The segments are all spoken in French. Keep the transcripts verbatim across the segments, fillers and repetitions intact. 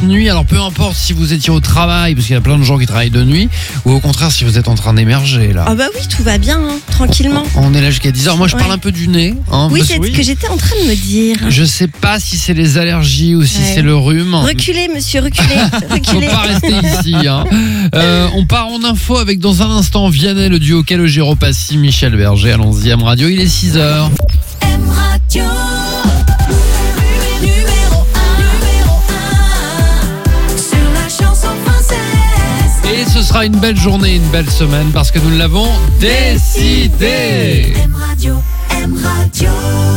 nuit. Alors peu importe si vous étiez au travail, parce qu'il y a plein de gens qui travaillent de nuit, ou au contraire si vous êtes en train d'émerger là. Ah bah oui, tout va bien, hein, tranquillement. On est là jusqu'à dix heures. Moi je Ouais. parle un peu du nez. Hein, Oui, parce- c'est ce que j'étais en train de me dire. Je sais pas si c'est les allergies ou si Ouais. c'est le rhume. Reculez, monsieur, reculez. Faut reculez. pas rester ici. Hein. Euh, on part en info avec dans un instant Vianney, le duo Calogero-Passy, Michel Berger. Allons-y, M Radio, il est six heures. M Radio. Numéro un, numéro un, sur la chanson française. Et ce sera une belle journée, une belle semaine parce que nous l'avons décidé. M Radio, M Radio.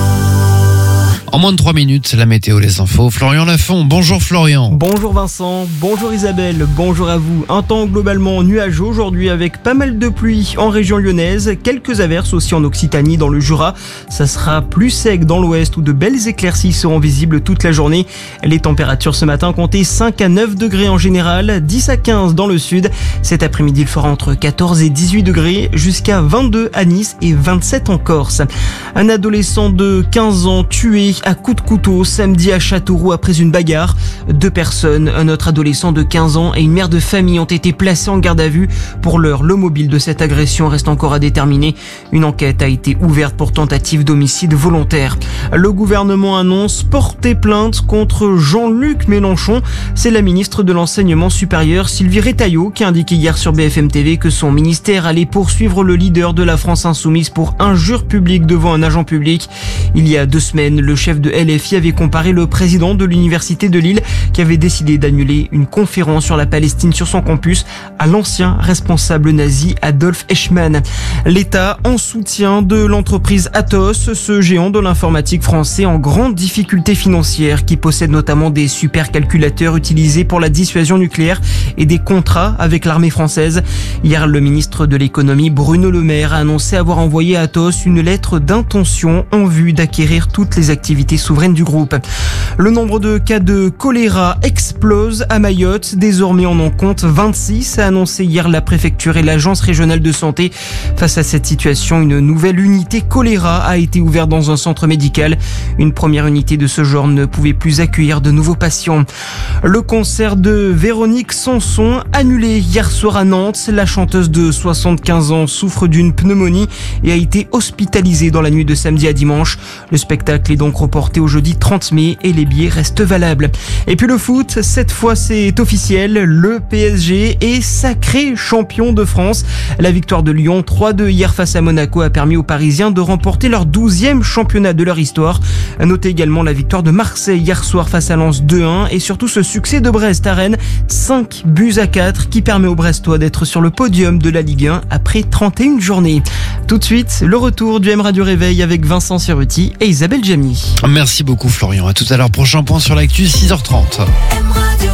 En moins de trois minutes, la météo, les infos. Florian Lafont. Bonjour Florian. Bonjour Vincent, bonjour Isabelle, bonjour à vous. Un temps globalement nuageux aujourd'hui avec pas mal de pluie en région lyonnaise, quelques averses aussi en Occitanie, dans le Jura. Ça sera plus sec dans l'ouest où de belles éclaircies seront visibles toute la journée. Les températures ce matin comptaient cinq à neuf degrés en général, dix à quinze dans le sud. Cet après-midi, il fera entre quatorze et dix-huit degrés, jusqu'à vingt-deux à Nice et vingt-sept en Corse. Un adolescent de quinze ans tué à coups de couteau samedi à Châteauroux après une bagarre. Deux personnes, un autre adolescent de quinze ans et une mère de famille ont été placés en garde à vue. Pour l'heure, le mobile de cette agression reste encore à déterminer. Une enquête a été ouverte pour tentative d'homicide volontaire. Le gouvernement annonce porter plainte contre Jean-Luc Mélenchon. C'est la ministre de l'Enseignement supérieur Sylvie Retailleau qui a indiqué hier sur B F M T V que son ministère allait poursuivre le leader de la France Insoumise pour injure publique devant un agent public. Il y a deux semaines, le chef de L F I avait comparé le président de l'université de Lille qui avait décidé d'annuler une conférence sur la Palestine sur son campus à l'ancien responsable nazi Adolf Eichmann. L'État en soutien de l'entreprise Atos, ce géant de l'informatique français en grande difficulté financière qui possède notamment des supercalculateurs utilisés pour la dissuasion nucléaire et des contrats avec l'armée française. Hier, le ministre de l'économie Bruno Le Maire a annoncé avoir envoyé à Atos une lettre d'intention en vue d'acquérir toutes les activités souveraines du groupe. Le nombre de cas de choléra explose à Mayotte. Désormais, on en compte vingt-six, a annoncé hier la préfecture et l'agence régionale de santé. Face à cette situation, une nouvelle unité choléra a été ouverte dans un centre médical. Une première unité de ce genre ne pouvait plus accueillir de nouveaux patients. Le concert de Véronique Sanson annulé hier soir à Nantes. La chanteuse de soixante-quinze ans souffre d'une pneumonie et a été hospitalisée dans la nuit de samedi à dimanche. Le spectacle est donc reporté au jeudi trente mai et les billets restent valables. Et puis le foot, cette fois c'est officiel, le P S G est sacré champion de France. La victoire de Lyon trois deux hier face à Monaco a permis aux Parisiens de remporter leur douzième championnat de leur histoire. Notez également la victoire de Marseille hier soir face à Lens deux un et surtout ce succès de Brest à Rennes cinq buts à quatre qui permet aux Brestois d'être sur le podium de la Ligue un après trente et une journées. Tout de suite, le retour du M Radio Réveil avec Vincent Cerruti et Isabelle Jamy. Merci beaucoup Florian. À tout à l'heure. Prochain point sur l'actu, six heures trente. M Radio,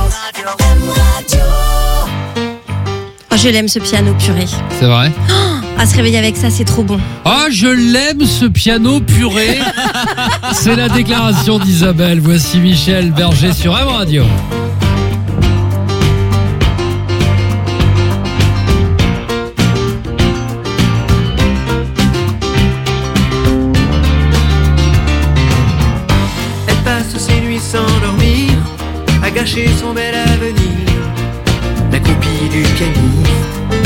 M Radio. Oh, je l'aime ce piano purée. C'est vrai? À se réveiller avec ça, c'est trop bon. Oh, je l'aime ce piano purée. C'est la déclaration d'Isabelle. Voici Michel Berger sur M Radio. Elle passe ses nuits sans dormir, à gâcher son bel avenir, la copie du pianiste.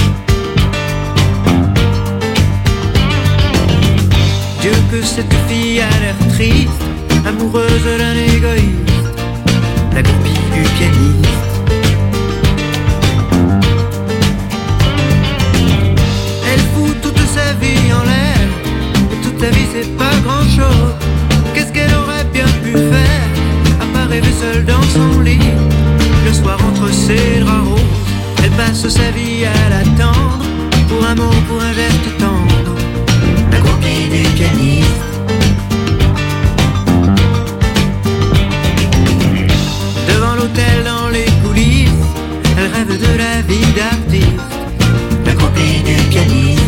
Dieu que cette fille a l'air triste, amoureuse d'un égoïste, la copie du pianiste. Elle fout toute sa vie en l'air, et toute sa vie c'est pas grand chose. Qu'est-ce qu'elle aurait bien pu faire, à part rêver seule dans son lit, le soir entre ses draps roses. Elle passe sa vie à l'attendre, pour un mot, pour un geste tendre, la copie du pianiste. Devant l'hôtel, dans les coulisses, elle rêve de la vie d'artiste, la copie du pianiste.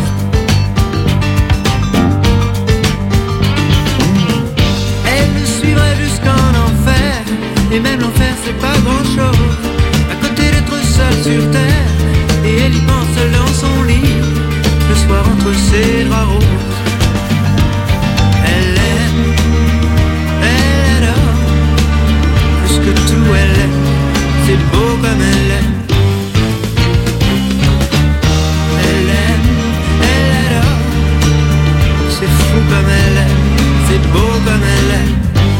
Elle le suivrait jusqu'en enfer, et même l'enfer c'est pas grand chose, à côté d'être seule sur terre, et elle y pense seule dans son lit, le soir entre ses draps roses. Elle aime, elle adore, plus que tout elle aime, c'est comme elle aime. Elle aime, elle adore. C'est fou comme elle aime, c'est beau comme elle aime.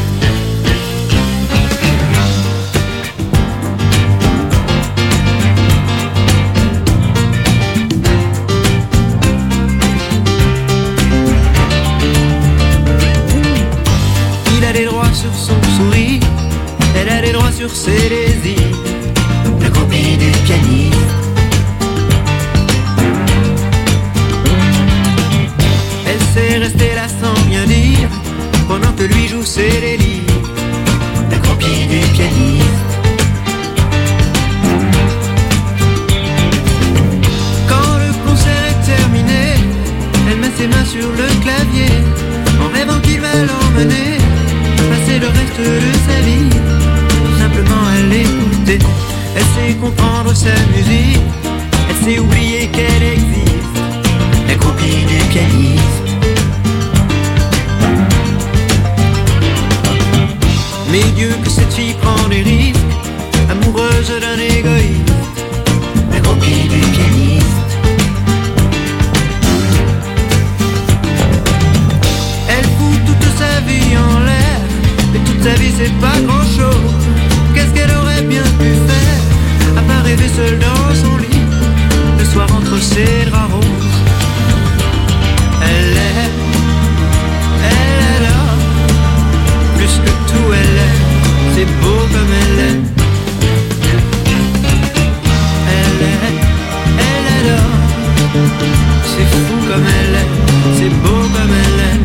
Il a des droits sur son sourire, elle a des droits sur ses désirs. La copie du pianiste. Elle sait rester là sans rien dire, pendant que lui joue ses délires. La copie du pianiste. Quand le concert est terminé, elle met ses mains sur le clavier, en rêvant qu'il va l'emmener passer le reste de sa vie. Simplement à l'écouter, elle sait comprendre sa musique, elle sait oublier qu'elle existe. La copie du pianiste. Mais Dieu que cette fille prend des risques, amoureuse d'un égoïste. La copie du pianiste. Elle fout toute sa vie en l'air, et toute sa vie c'est pas grand chose. Qu'est-ce qu'elle aurait bien pu faire, à part rêver seule dans son lit, le soir entre ses draps roses. Elle aime, elle adore, plus que tout elle aime, c'est beau comme elle aime. Elle aime, elle adore, c'est fou comme elle aime, c'est beau comme elle aime.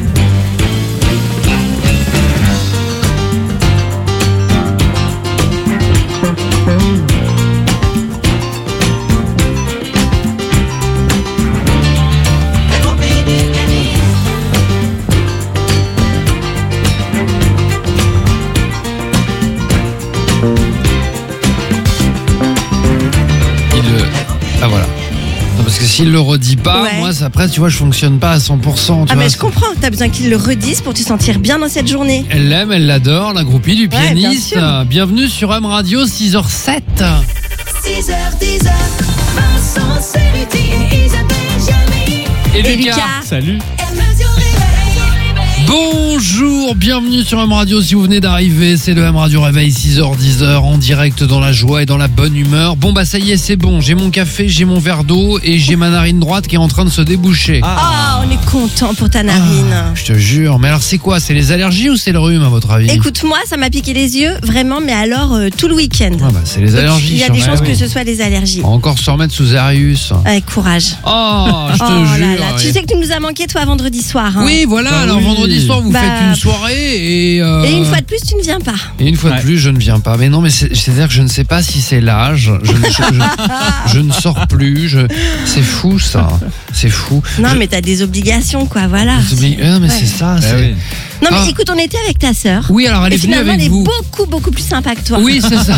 Ah voilà. Non, parce que s'il le redit pas, Ouais. moi, ça, après, tu vois, je fonctionne pas à cent pour cent. Tu Ah, vois, mais je c'est- comprends, t'as besoin qu'il le redise pour te sentir bien dans cette journée. Elle l'aime, elle l'adore, la groupie du bien pianiste. sûr. Bienvenue sur M Radio, six heures zéro sept. six heures dix, Vincent Ceruti et Isabelle Jamie. Et Et Lucas. Lucas. Salut. M Radio Réveil. Bonjour, bienvenue sur M Radio. Si vous venez d'arriver, c'est le M Radio Réveil, six heures dix en direct dans la joie et dans la bonne humeur. Bon bah ça y est, c'est bon, j'ai mon café, j'ai mon verre d'eau et j'ai ma narine droite qui est en train de se déboucher. Ah, on est content pour ta narine. Ah, je te jure, mais alors c'est quoi? C'est les allergies ou c'est le rhume à votre avis? Écoute-moi, ça m'a piqué les yeux, vraiment, mais alors euh, tout le week-end. Ah bah c'est les Donc, allergies. il y a sûrement. des chances Ah oui. que ce soit les allergies. On va encore se remettre sous Arius. Avec courage. Oh, je te oh jure. là là, tu oui. sais que tu nous as manqué toi vendredi soir. Hein. Oui, voilà, Bah alors oui. vendredi soir vous Bah, faites une soirée et... euh, Et une fois de plus, tu ne viens pas. Et une fois de Ouais. plus, je ne viens pas. Mais non, mais c'est- c'est-à-dire que je ne sais pas si c'est l'âge. Je, ne- je, je- je ne sors plus. Je, c'est fou, ça. C'est fou. Non, Je- mais t'as des obligations, quoi, voilà. Mais, ah, mais Ouais. c'est ça. Ah c'est- oui. Non, mais Ah. écoute, on était avec ta sœur. Oui, alors elle Et est venue finalement, avec elle est vous. beaucoup, beaucoup plus sympa que toi. Oui, c'est ça.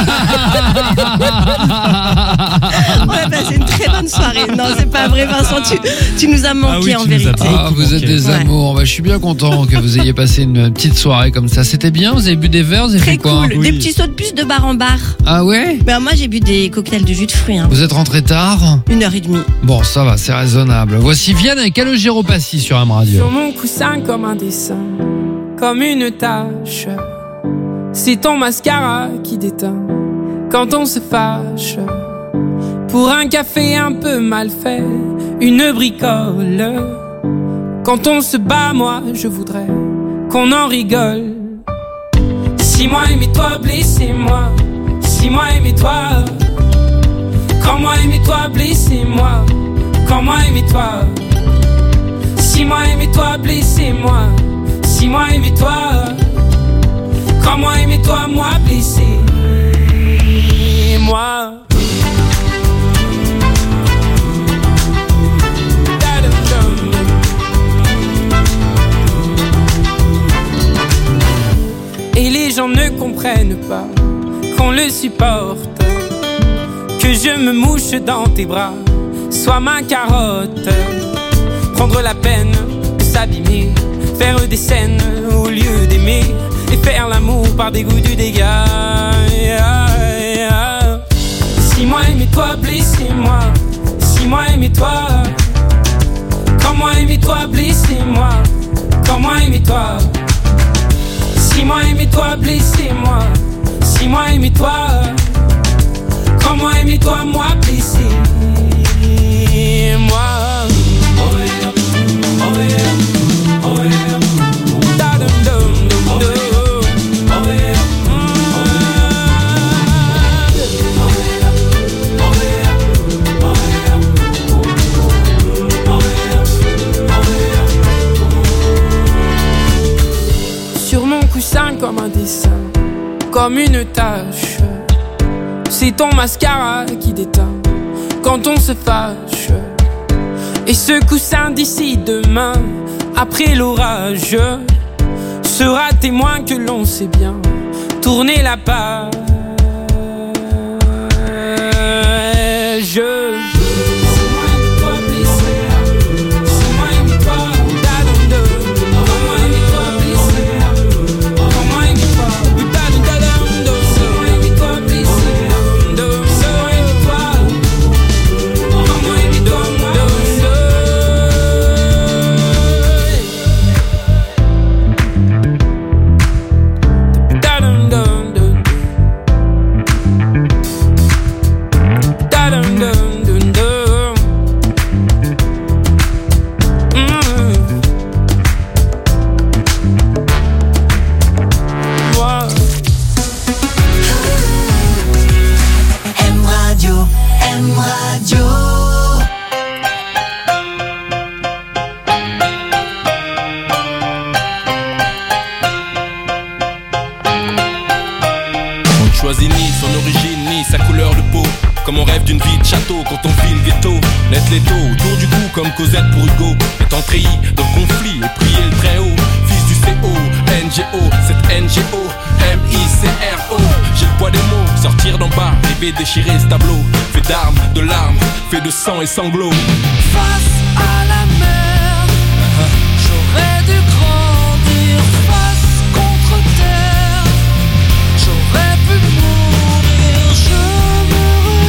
On a passé une très bonne soirée. Non, c'est pas vrai, Vincent. Tu, tu nous as manqué Ah oui, en tu nous as vérité. pas- Ah, vous êtes des Ouais. amours. Bah, je suis bien content que vous ayez passé une petite soirée comme ça. C'était bien. Vous avez bu des verres. Vous avez Très fait quoi? cool. Oui. Des petits sauts de puce de bar en bar. Ah ouais. Ben, moi, j'ai bu des cocktails de jus de fruits. Hein. Vous êtes rentré tard. Une heure et demie. Bon, ça va, c'est raisonnable. Voici Vianney avec Calogéropathy sur Am Radio. Sur mon coussin comme un dessin, comme une tache. C'est ton mascara qui déteint quand on se fâche. Pour un café un peu mal fait, une bricole. Quand on se bat, moi je voudrais qu'on en rigole. Si moi aimez-toi, blessez-moi. Si moi aimez-toi. Quand moi aimez-toi, blessez-moi. Quand moi aimez-toi. Si moi aimez-toi, blessez-moi. Si moi aimez-toi. Quand moi aimez-toi, moi blessez-moi. Et les gens ne comprennent pas qu'on le supporte, que je me mouche dans tes bras, sois ma carotte. Prendre la peine de s'abîmer, faire des scènes au lieu d'aimer, et faire l'amour par dégoût du dégât. aimez-toi, blessez-moi. Si moi aimez-toi. Comment aimez-toi, blessez-moi. Comment aimez-toi. Si moi aimez-toi, blessez-moi. Si moi aimez-toi. Comment aimez-toi, moi blessez-moi. Oh yeah, oh yeah, oh yeah. Da dum dum dum dum. Oh yeah. Sur mon coussin comme un dessin, comme une tache. C'est ton mascara qui déteint quand on se fâche. Et ce coussin d'ici demain, après l'orage, sera témoin que l'on sait bien tourner la page. Cosette pour Hugo, étant treillis dans le conflit et prier le très haut. Fils du C O, N G O, cette N G O, M I C R O. J'ai le poids des mots, sortir d'en bas, rêver déchirer ce tableau. Fait d'armes, de larmes, fait de sang et sanglots. Face à la mer, j'aurais dû grandir. Face contre terre, j'aurais pu mourir. Je me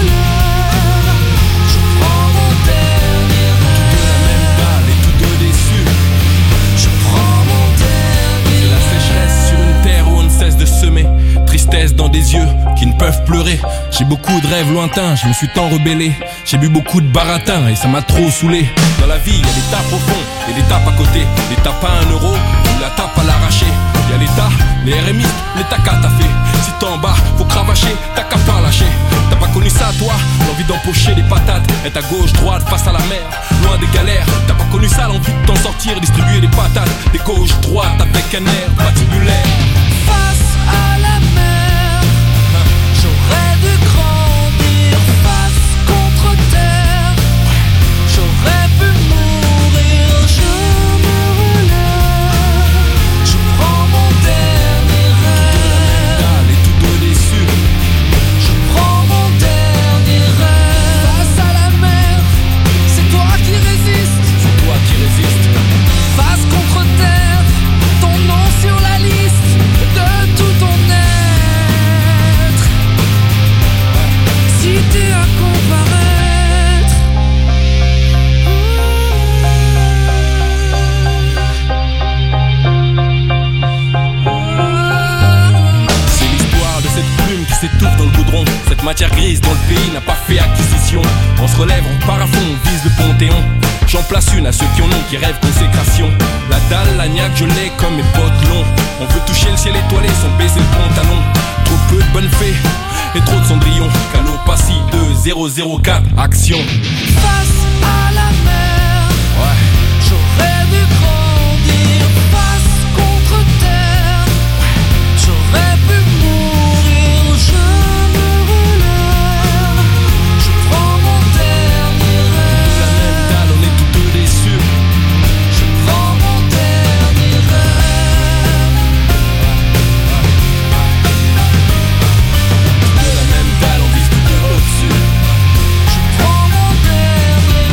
relève, je prends mon dernier rêve. Et tous deux déçus, je prends mon dernier c'est la sécheresse sur une terre où on ne cesse de semer. Tristesse dans des yeux qui ne peuvent pleurer. J'ai beaucoup de rêves lointains, je me suis tant rebellé. J'ai bu beaucoup de baratin et ça m'a trop saoulé. Dans la vie, y'a des tapes au fond et des tapes à côté. Les tapes à un euro ou la tape à l'arraché. Y'a l'État, les R M I, l'État qu'a t'as fait. Si t'es en bas, faut cravacher, t'as qu'à pas lâcher. T'as pas connu ça toi, l'envie d'empocher des patates. Être à gauche, droite, face à la mer, loin des galères. T'as pas connu ça, l'envie de t'en sortir, distribuer des patates. Des gauches, droites, avec un air patibulaire. Face à la mer, j'aurais dû grandir. Face contre terre, j'aurais pu mourir. Je me relève, je prends mon dernier rêve. Et tous deux déçus, je prends mon dernier rêve. Face à la mer, c'est toi qui résistes. c'est toi qui résistes. Face contre terre, ton nom sur la liste de tout ton être. Si t'es à comparaître, C'est l'histoire de cette plume qui s'étouffe dans le goudron. Cette matière grise dont le pays n'a pas fait acquisition. On se relève, on part à fond, on vise le panthéon. J'en place une à ceux qui en ont, qui rêvent consécration. La dalle, la niaque, je l'ai comme mes potes longs. On veut toucher le ciel étoilé sans baiser le pantalon. Trop peu de bonnes fées et trop de cendrillons. Calopassie deux zéro zéro quatre, action. face à la mer, Ouais. j'aurais dû grandir. Face contre terre, j'aurais pu mourir. Je me relève, je prends mon dernier La même rêve. dalle, on est tous deux déçus. Je prends mon dernier rêve. De la même dalle, on vise tous deux au-dessus. Je prends mon dernier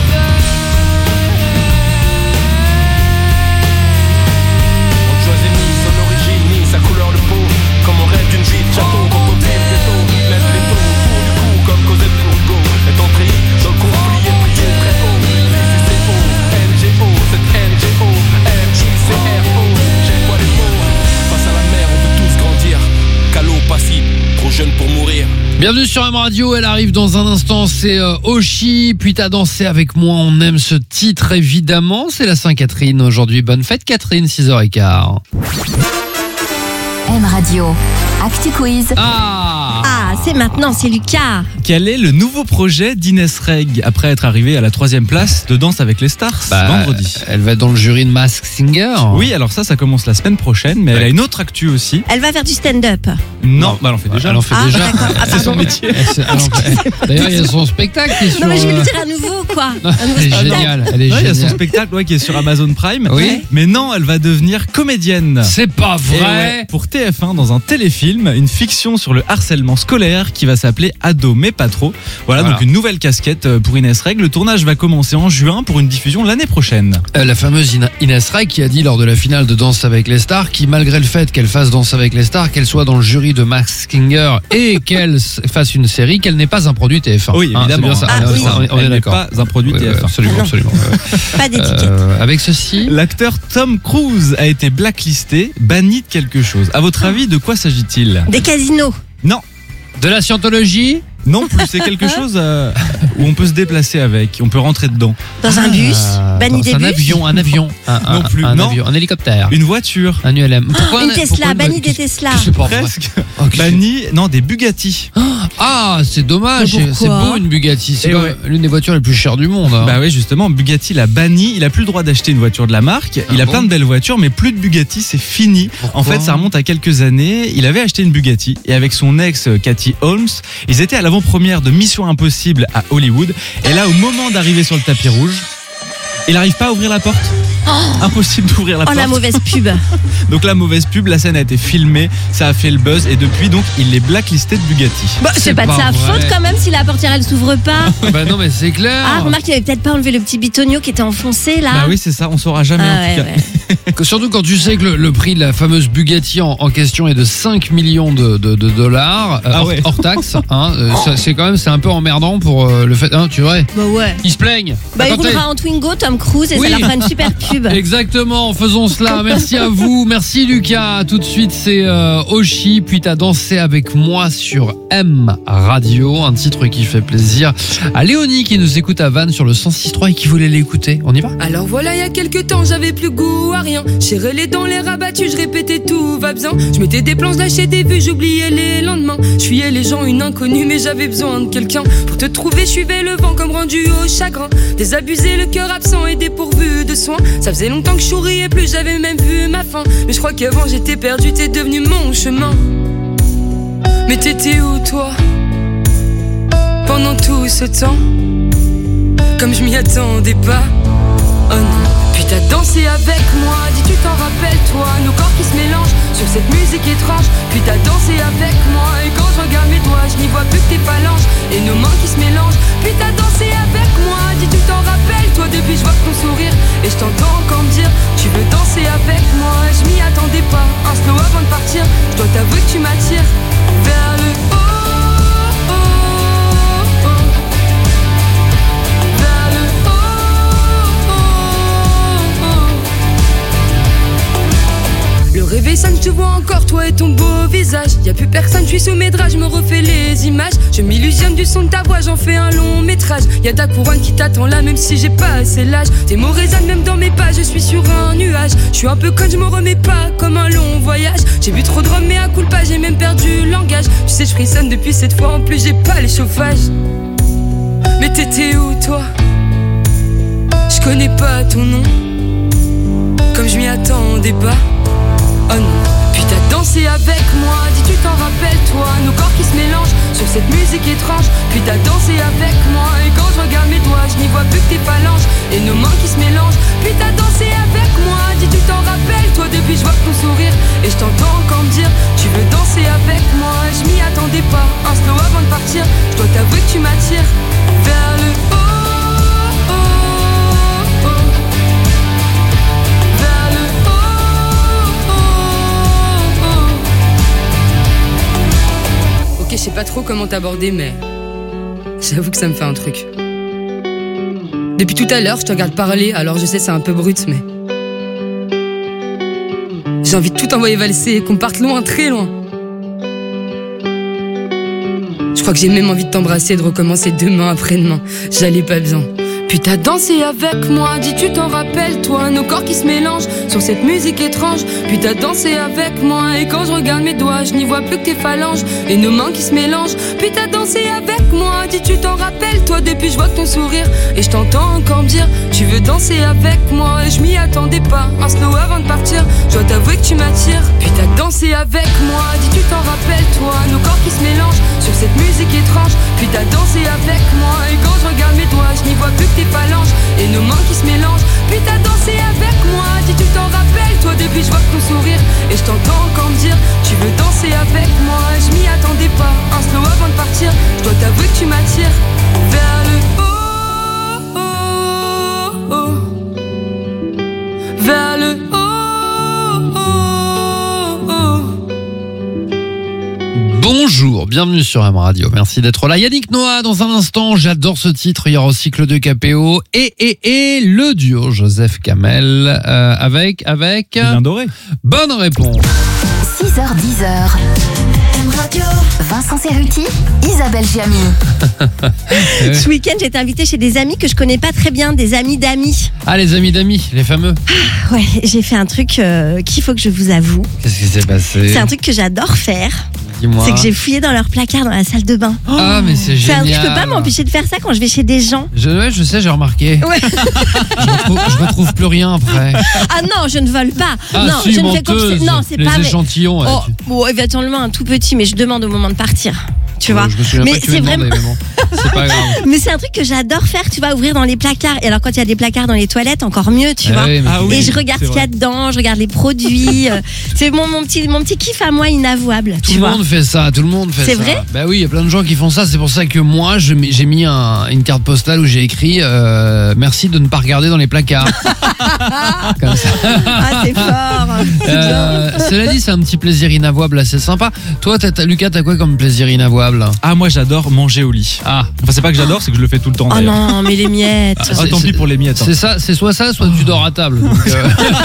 Bienvenue sur M Radio, elle arrive dans un instant, c'est euh, Oshi, puis t'as dansé avec moi, on aime ce titre évidemment, c'est la Saint-Catherine aujourd'hui, bonne fête Catherine, six heures quinze. M Radio, Actu Quiz. Ah, Ah, c'est maintenant, c'est Lucas. Quel est le nouveau projet d'Inès Reg après être arrivée à la troisième place de Danse avec les stars bah, vendredi? Elle va être dans le jury de Masked Singer. Oui, alors ça, ça commence la semaine prochaine, mais elle a une autre actu aussi. Elle va faire du stand-up. Non, bah elle en fait déjà. Elle en fait Ah, déjà. d'accord. Ah, C'est son pardon. métier. Elle- elle- elle en fait- D'ailleurs, il y a son spectacle qui est sur. Non, mais je vais euh, lui dire à nouveau, quoi. non, Un nouveau elle est spectacle. géniale, elle est Ouais, il y a son géniale. spectacle ouais, qui est sur Amazon Prime. Oui. Mais non, elle va devenir comédienne. C'est pas Et vrai. ouais, pour T F un dans un téléfilm, une fiction sur le harcèlement scolaire qui va s'appeler Ado mais pas trop. Voilà, Voilà. donc une nouvelle casquette pour Inès Reg. Le tournage va commencer en juin pour une diffusion l'année prochaine. Euh, La fameuse Ina- Inès Reg qui a dit lors de la finale de Danse avec les stars qui malgré le fait qu'elle fasse Danse avec les stars, qu'elle soit dans le jury de Masked Singer et qu'elle s- fasse une série, qu'elle n'est pas un produit T F un. Oui, Hein, évidemment. c'est bien ça. Ah, on, est- oui. on est- on est Elle n'est d'accord. pas un produit Ouais, T F un. ouais, absolument, absolument. ouais. Pas d'étiquette. Euh, avec ceci, L'acteur Tom Cruise a été blacklisté, banni de quelque chose. À votre avis, de quoi s'agit-il? Des casinos. Non, de la scientologie. non plus. C'est quelque chose euh, où on peut se déplacer avec, on peut rentrer dedans. Dans un bus. Ah, Banni des un bus. avion, un avion, un, un- Non plus, un non. avion, un hélicoptère, Une voiture. un U L M. Pourquoi Une on- Tesla, pourquoi une- banni des qu'est-ce- Tesla. C'est pas vrai. Presque. Ok. Banni, non, des Bugatti. Ah, c'est dommage. Mais C'est pourquoi beau une Bugatti. C'est Et quand ouais. même l'une des voitures les plus chères du monde. hein. Bah oui, justement, Bugatti l'a banni. Il a plus le droit d'acheter une voiture de la marque. Il Ah a bon plein de belles voitures, mais plus de Bugatti, c'est fini. Pourquoi En fait, ça remonte à quelques années. Il avait acheté une Bugatti et avec son ex, euh, Cathy Holmes, ils étaient à l'avant-première de Mission Impossible à Hollywood. Et là, au moment d'arriver sur le tapis rouge, il n'arrive pas à ouvrir la porte. Impossible d'ouvrir la Oh, porte. la mauvaise pub. Donc la mauvaise pub, la scène a été filmée, ça a fait le buzz et depuis donc il est blacklisté de Bugatti. Bah, c'est pas de pas sa vrai. faute quand même si la portière elle s'ouvre pas. Bah non, mais c'est clair. Ah, remarque, il avait peut-être pas enlevé le petit bitonio qui était enfoncé là. Bah oui, c'est ça, on saura jamais Ah en ouais, tout cas. ouais. Que- Surtout quand tu sais que le, le prix de la fameuse Bugatti en, en question est de cinq millions de, de, de dollars euh, Ah hors, ouais. hors taxe. Hein, euh, ça, c'est quand même c'est un peu emmerdant pour euh, le fait. Hein, tu vois, Bah ouais. ils se plaignent. Bah il Attendez. roulera en Twingo, Tom Cruise, et Oui. ça leur fera une super pub. Exactement, faisons cela. Merci à vous, merci Lucas. Tout de suite, c'est euh, Oshi, puis t'as dansé avec moi sur M Radio, un titre qui fait plaisir à Léonie qui nous écoute à Vannes sur le cent six trois et qui voulait l'écouter. On y va? Alors voilà, il y a quelques temps, j'avais plus goût à rien. J'irais les dents, les rabattus, je répétais tout va bien. Je mettais des plans, je lâchais des vues, j'oubliais les lendemains. Je fuyais les gens, une inconnue, mais j'avais besoin de quelqu'un. Pour te trouver, je suivais le vent comme rendu au chagrin. Désabusé, le cœur absent et dépourvu de soins. Ça faisait longtemps que je souriais plus, j'avais même vu ma fin. Mais je crois qu'avant j'étais perdu, t'es devenu mon chemin. Mais t'étais où toi? Pendant tout ce temps, comme je m'y attendais pas. Oh non. Puis t'as dansé avec moi, dis tu t'en rappelles toi, nos corps qui se mélangent sur cette musique étrange. Puis t'as dansé avec moi et quand je regarde mes doigts, je n'y vois plus que tes phalanges et nos mains qui se mélangent. Puis t'as dansé avec moi, dis tu t'en rappelles toi, depuis je vois ton sourire et je t'entends encore me dire tu veux danser avec moi. Je m'y attendais pas, un slow avant de partir, je dois t'avouer que tu m'attires vers le haut. Le réveil sonne, je te vois encore, toi et ton beau visage. Y'a plus personne, je suis sous mes draps, je me refais les images. Je m'illusionne du son de ta voix, j'en fais un long métrage. Y'a ta couronne qui t'attend là, même si j'ai pas assez l'âge. Tes mots résonnent même dans mes pas, je suis sur un nuage. Je suis un peu conne, je me remets pas comme un long voyage. J'ai bu trop de rhum, mais à coup pas, j'ai même perdu le langage. Tu sais, je frissonne depuis cette fois, en plus j'ai pas les chauffages. Mais t'étais où toi? Je connais pas ton nom, comme je m'y attendais pas. Oh non. Puis t'as dansé avec moi, dis tu t'en rappelles toi, nos corps qui se mélangent sur cette musique étrange. Puis t'as dansé avec moi et quand je regarde mes doigts, je n'y vois plus que tes phalanges et nos mains qui se mélangent. Puis t'as dansé avec moi, dis tu t'en rappelles toi, depuis je vois ton sourire et je t'entends encore me dire tu veux danser avec moi. Je m'y attendais pas, un slow avant de partir, je dois t'avouer que tu m'attires vers le haut. Je sais pas trop comment t'aborder, mais j'avoue que ça me fait un truc. Depuis tout à l'heure, je te regarde parler, alors je sais c'est un peu brut, mais j'ai envie de tout envoyer valser et qu'on parte loin, très loin. Je Je crois que j'ai même envie de t'embrasser et de recommencer demain après-demain. J'allais pas bien. Puis t'as dansé avec moi, dis tu t'en rappelles toi, nos corps qui se mélangent sur cette musique étrange. Puis t'as dansé avec moi et quand je regarde mes doigts, je n'y vois plus que tes phalanges et nos mains qui se mélangent. Puis t'as dansé avec moi, dis tu t'en rappelles toi, depuis je vois ton sourire et je t'entends encore me dire tu veux danser avec moi. Et je m'y attendais pas, un slow avant de partir, je dois t'avouer que tu m'attires. Puis t'as dansé avec moi, dis tu t'en rappelles toi, nos corps qui se mélangent sur cette musique étrange. Puis t'as dansé avec moi et quand je regarde mes doigts, je n'y vois plus que tes phalanges et nos mains qui se mélangent. Puis t'as dansé avec moi, dis tu t'en rappelles toi, depuis je vois ton sourire et je t'entends encore me dire tu veux danser avec moi. Et je m'y attendais pas, un slow avant de partir, je dois t'avouer que tu m'attires vers le haut, oh, oh, vers le haut, oh, oh. Bonjour, bienvenue sur M Radio, merci d'être là. Yannick Noah dans un instant, j'adore ce titre, il y aura aussi Claude K P O et, et, et le duo Joseph Kamel euh, avec, avec... Julien Doré. Bonne réponse. six heures dix. M Radio. Vincent Cerruti, Isabelle Giamy. Ce week-end, j'ai été invitée chez des amis que je connais pas très bien, des amis d'amis. Ah, les amis d'amis, les fameux. Ah, ouais, j'ai fait un truc euh, qu'il faut que je vous avoue. Qu'est-ce qui s'est passé? C'est un truc que j'adore faire. Dis-moi. C'est que j'ai fouillé dans leur placard dans la salle de bain. Ah, mais c'est C'est un génial. truc, je peux pas m'empêcher de faire ça quand je vais chez des gens. Je, ouais, je sais, j'ai remarqué. Ouais. Je, retrouve, je retrouve plus rien après. Ah non, je ne vole pas. Ah, non, si, je ne fais menteuse. comme Non, c'est Les pas vrai. échantillons. ouais, Oh, tu- bon, éventuellement un tout petit, mais je demande au moment de partir. Tu vois. Je me souviens Mais pas que tu c'est m'aies demandé, vraiment. mais bon, c'est pas grave. Mais c'est un truc que j'adore faire, tu vois, ouvrir dans les placards. Et alors quand il y a des placards dans les toilettes, encore mieux, tu Ah vois. oui, mais Ah c'est- oui. Et je regarde c'est ce qu'il y a vrai. dedans, je regarde les produits. euh, c'est mon, mon, petit, mon petit kiff à moi inavouable, Tout tu le vois. monde fait ça, tout le monde fait ça. C'est vrai Bah oui, il y a plein de gens qui font ça. C'est pour ça que moi, je mets- j'ai mis un- une carte postale où j'ai écrit euh, merci de ne pas regarder dans les placards. Comme ça. Ah, c'est fort. C'est Euh, bien. cela dit, c'est un petit plaisir inavouable assez sympa. Toi, t'as, t'as- Lucas, t'as quoi comme plaisir inavouable? Ah, moi j'adore manger au lit. Ah, Enfin, c'est pas que j'adore, c'est que je le fais tout le temps Oh d'ailleurs. non, mais les miettes. Ah, Ah, c'est- tant pis c'est- pour les miettes. hein. c'est ça, c'est soit ça, soit tu dors à table. Donc, euh,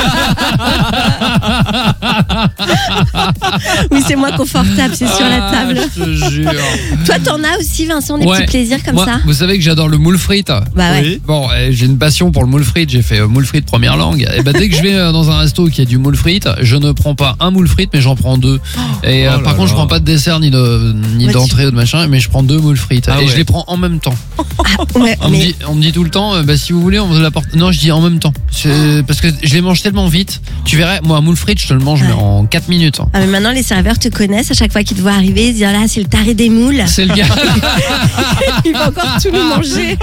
Oui, c'est moins confortable, c'est sur la table. Ah, je te jure. Toi, t'en as aussi, Vincent, des Ouais. petits plaisirs comme Moi, ça? vous savez que j'adore le moule frite. Bah ouais. Oui. Bon, euh, j'ai une passion pour le moule frite. J'ai fait euh, moule frite première langue. Et bah, dès que je vais euh, dans un resto qui a du moule frite, je ne prends pas un moule frite, mais j'en prends deux. Et euh, Oh là par contre, je là. prends pas de dessert ni de ni Ouais, d'entrée ou de machin, mais je prends deux moules frites. Ah et ouais. je les prends en même temps. Ah, ouais, On, me mais dit, on me dit tout le temps, euh, bah, si vous voulez, on vous l'apporte. Non, je dis en même temps. C'est- Parce que je les mange tellement vite. Tu verrais, moi, un moule frite, je te le mange mais Ouais. en quatre minutes. hein. Ah, mais maintenant, les serveurs te connaissent. À chaque fois qu'ils te voient arriver, ils se disent, ah là, c'est le taré des moules. C'est le gars. Il va encore tout nous manger.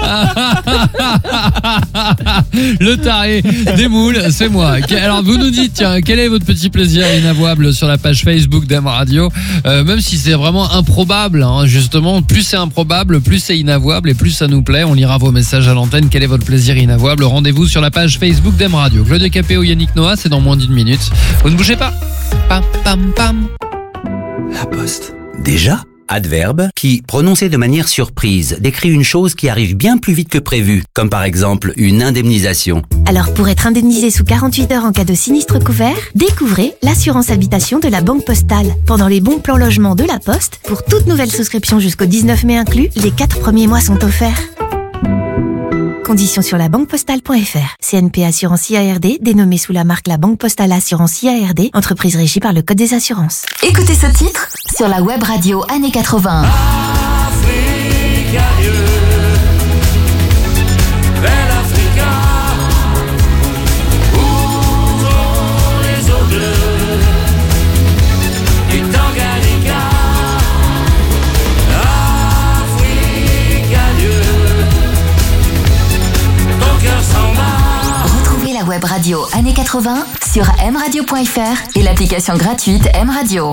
Le taré des moules, c'est moi. Que- Alors vous nous dites, tiens, quel est votre petit plaisir inavouable sur la page Facebook d'M Radio, euh, même si c'est vraiment improbable, hein, justement, plus c'est improbable, plus c'est inavouable et plus ça nous plaît. On lira vos messages à l'antenne. Quel est votre plaisir inavouable? Rendez-vous sur la page Facebook d'M Radio. Claude K P O, Yannick Noah, c'est dans moins d'une minute. Vous ne bougez pas. Pam pam pam. La Poste. Déjà? Adverbe qui, prononcé de manière surprise, décrit une chose qui arrive bien plus vite que prévu, comme par exemple une indemnisation. Alors pour être indemnisé sous quarante-huit heures en cas de sinistre couvert, découvrez l'assurance habitation de la Banque Postale. Pendant les bons plans logement de la Poste, pour toute nouvelle souscription jusqu'au dix-neuf mai inclus, les quatre premiers mois sont offerts. Conditions sur la banque postale point f r. C N P Assurance I A R D, dénommée sous la marque La Banque Postale Assurance I A R D, entreprise régie par le Code des assurances. Écoutez ce titre sur la web radio années quatre-vingts. Africa, Dieu, belle Africa, ouvrons les eaux bleues du Tanganyika. Africa, Dieu, ton cœur s'en bat. Retrouvez la web radio années quatre-vingts sur m radio point f r et l'application gratuite M Radio.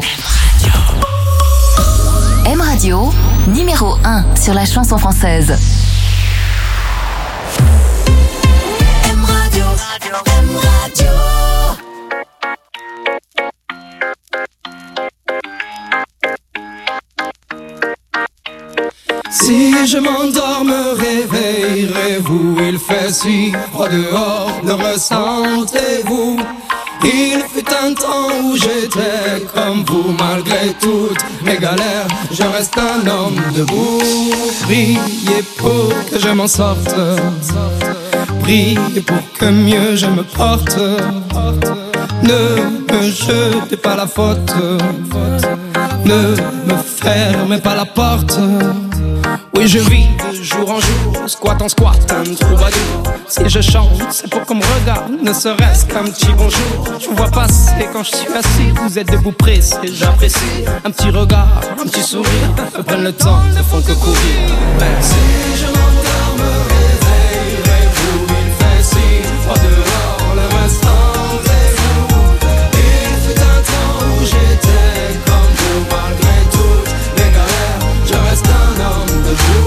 M Radio, numéro un sur la chanson française. M Radio, M Radio. Si je m'endors, me réveillerez-vous? Il fait si froid dehors, le ressentez-vous? Il fut un temps où j'étais comme vous, malgré toutes mes galères, je reste un homme debout. Priez pour que je m'en sorte, priez pour que mieux je me porte. Ne me jetez pas la faute, ne me fermez pas la porte. Oui, je vis de jour en jour, squat en squat, un troubadour. Si je chante, c'est pour qu'on me regarde, ne serait-ce qu'un petit bonjour. Je vous vois passer quand je suis assis, vous êtes debout pressé, j'apprécie. Un petit regard, un petit sourire, me prennent le temps, ne font que courir. Merci. Si je m'endors, me réveillerez-vous, il fait si froid dehors, le reste rendez-vous. Il fut un temps où j'étais comme vous, malgré toutes les galères, je reste un homme debout.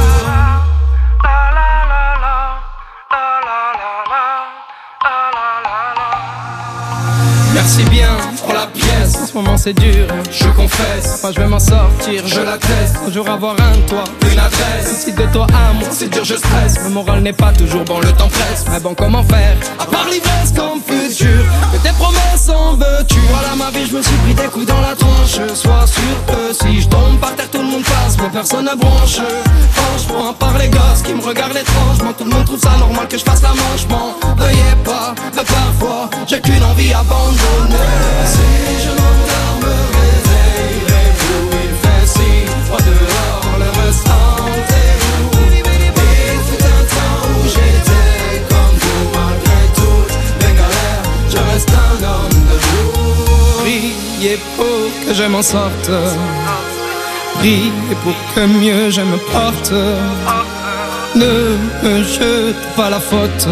Merci bien pour la pièce, en ce moment c'est dur, je confesse. Moi je vais m'en sortir, je l'atteste. Un jour avoir un toit, une adresse. Si de toi à moi c'est dur, je stresse. Le moral n'est pas toujours bon, le temps presse. Mais bon, comment faire, à part l'ivresse comme futur, que tes promesses en veux-tu. Voilà ma vie, je me suis pris des coups dans la tronche. Sois sûr que si je tombe par terre, tout le monde passe, mais personne ne bronche. Franchement, à part les gosses qui me regardent étrangement, tout le monde trouve ça normal que je fasse la manche. M'en veuillez pas, de parfois j'ai qu'une envie abandonnée. Si je m'endors, me réveillerez-vous, il fait si froid dehors, le reste rendez-vous. Il fut un temps où j'étais comme vous, malgré toutes mes galères, je reste un homme debout. Priez pour que je m'en sorte, priez pour que mieux je me porte. Ne me jete pas la faute,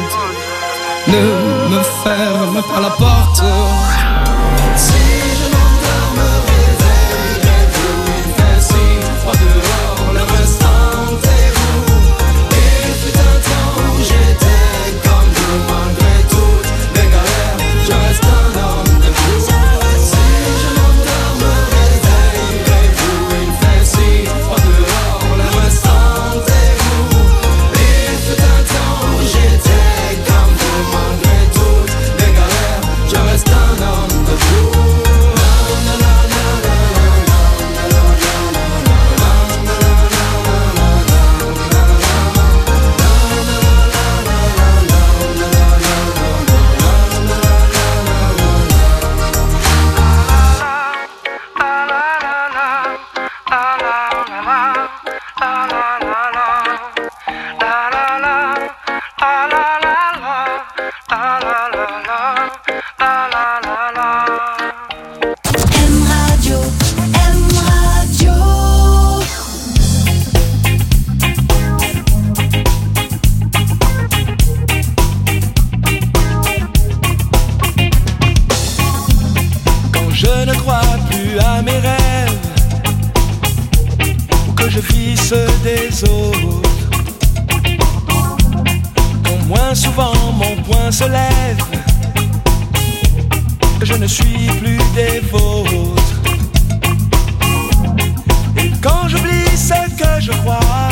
ne me ferme pas la porte. Si je m'endors, me réveillerez-vous, il fait si froid dehors, le reste rendez-vous. Il fut un temps où j'étais comme vous, malgré toutes mes galères, je reste un homme debout. Si je m'endors, me réveillerez-vous, il fait si froid dehors, le reste rendez-vous. Il fut un temps où j'étais comme vous, malgré toutes mes galères, je reste un homme debout. M Radio, M Radio. Quand je ne crois plus à mes rêves, ou que je vis ceux des autres, quand moins souvent mon poing se lève, que je ne suis plus des vôtres. Et quand j'oublie ce que je crois,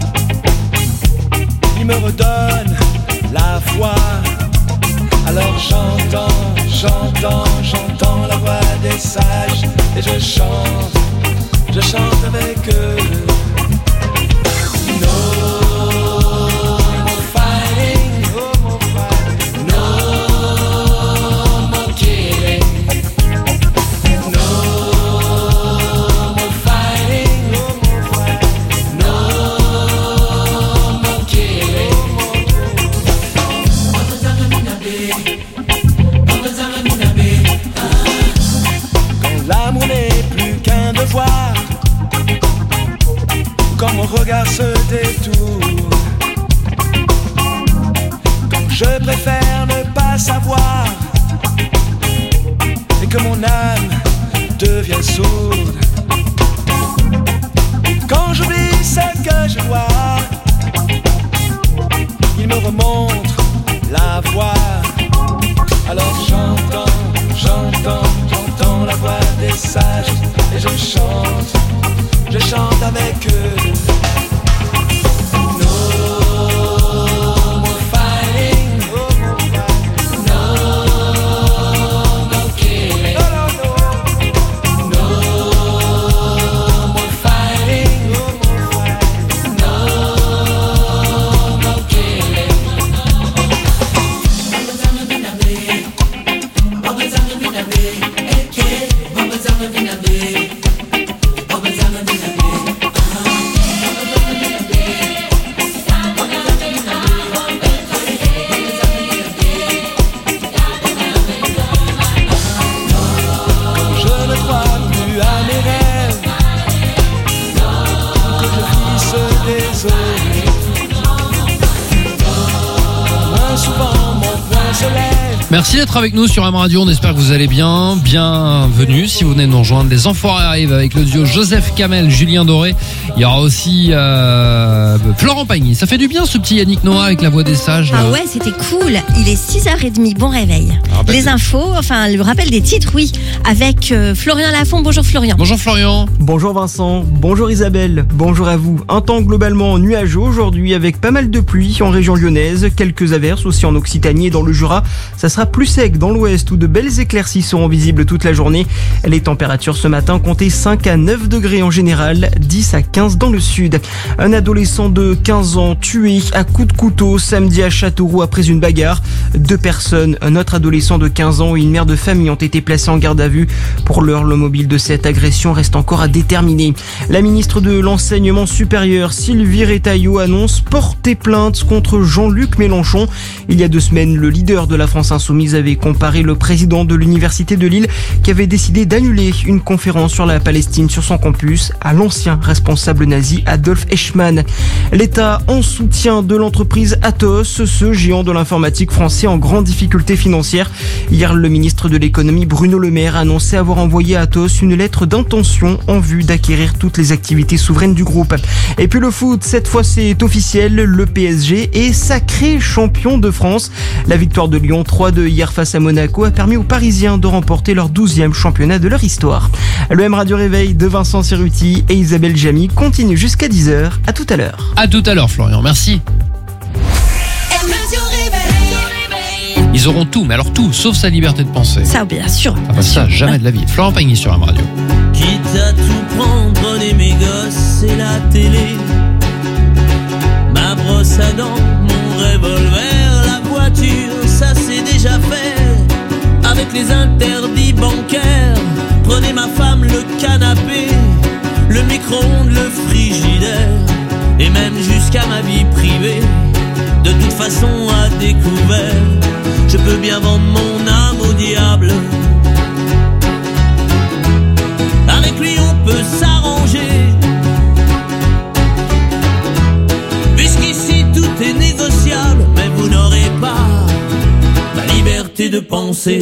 il me redonne la foi. Alors j'entends, j'entends, j'entends la voix des sages, et je chante, je chante avec eux. No more fighting, no more killing, no more fighting, no more killing. Quand l'amour n'est plus qu'un devoir, quand mon regard se détourne, quand je préfère ne pas savoir, et que mon âme devient sourde, quand j'oublie ce que je vois, il me remontre la voix. Alors j'entends, j'entends, j'entends la voix des sages, et je chante, je chante avec eux. No more fighting, no Merci d'être avec nous sur M Radio, on espère que vous allez bien. Bienvenue si vous venez de nous rejoindre. Les Enfoirés arrivent avec le duo Joseph Kamel, Julien Doré. Il y aura aussi euh, Florent Pagny. Ça fait du bien ce petit Yannick Noah avec la voix des sages. Là. Ah ouais, c'était cool. Il est six heures trente, bon réveil. Ah bah Les c'est... infos, enfin le rappel des titres, oui, avec euh, Florian Lafont. Bonjour Florian. Bonjour Florian. Bonjour Vincent, bonjour Isabelle, bonjour à vous. Un temps globalement nuageux aujourd'hui avec pas mal de pluie en région lyonnaise, quelques averses aussi en Occitanie et dans le Jura. Ça sera plus sec dans l'ouest où de belles éclaircies seront visibles toute la journée. Les températures ce matin comptaient cinq à neuf degrés en général, dix à quinze dans le sud. Un adolescent de quinze ans tué à coups de couteau samedi à Châteauroux après une bagarre. Deux personnes, un autre adolescent de quinze ans et une mère de famille ont été placés en garde à vue. Pour l'heure, le mobile de cette agression reste encore à déterminer. La ministre de l'Enseignement supérieur, Sylvie Retailleau, annonce porter plainte contre Jean-Luc Mélenchon. Il y a deux semaines, le leader de la France Insoumise avait comparé le président de l'Université de Lille qui avait décidé d'annuler une conférence sur la Palestine sur son campus à l'ancien responsable nazi Adolf Eichmann. L'État en soutien de l'entreprise Atos, ce géant de l'informatique français en grande difficulté financière. Hier, le ministre de l'économie Bruno Le Maire a annoncé avoir envoyé à Atos une lettre d'intention en vue d'acquérir toutes les activités souveraines du groupe. Et puis le foot, cette fois c'est officiel, le P S G est sacré champion de France. La victoire de Lyon trois deux hier face à Monaco a permis aux Parisiens de remporter leur douzième championnat de leur histoire. Le M Radio Réveil de Vincent Cerruti et Isabelle Jamy continue jusqu'à dix heures. À tout à l'heure. À tout à l'heure Florian, merci. M Radio Réveil. Ils auront tout, mais alors tout, sauf sa liberté de penser. Ça, bien sûr. Ah bah ça, jamais de la vie. Florent Pagny sur M Radio. Quitte à tout prendre, prenez mes gosses et la télé, ma brosse à dents, mon revolver, la voiture, ça c'est déjà fait. Avec les interdits bancaires, prenez ma femme, le canapé, le micro-ondes, le frigidaire, et même jusqu'à ma vie privée. De toute façon à découvert, je peux bien vendre mon âme au diable. Avec lui on peut s'arranger, puisqu'ici tout est négociable. Mais vous n'aurez pas ma liberté de penser.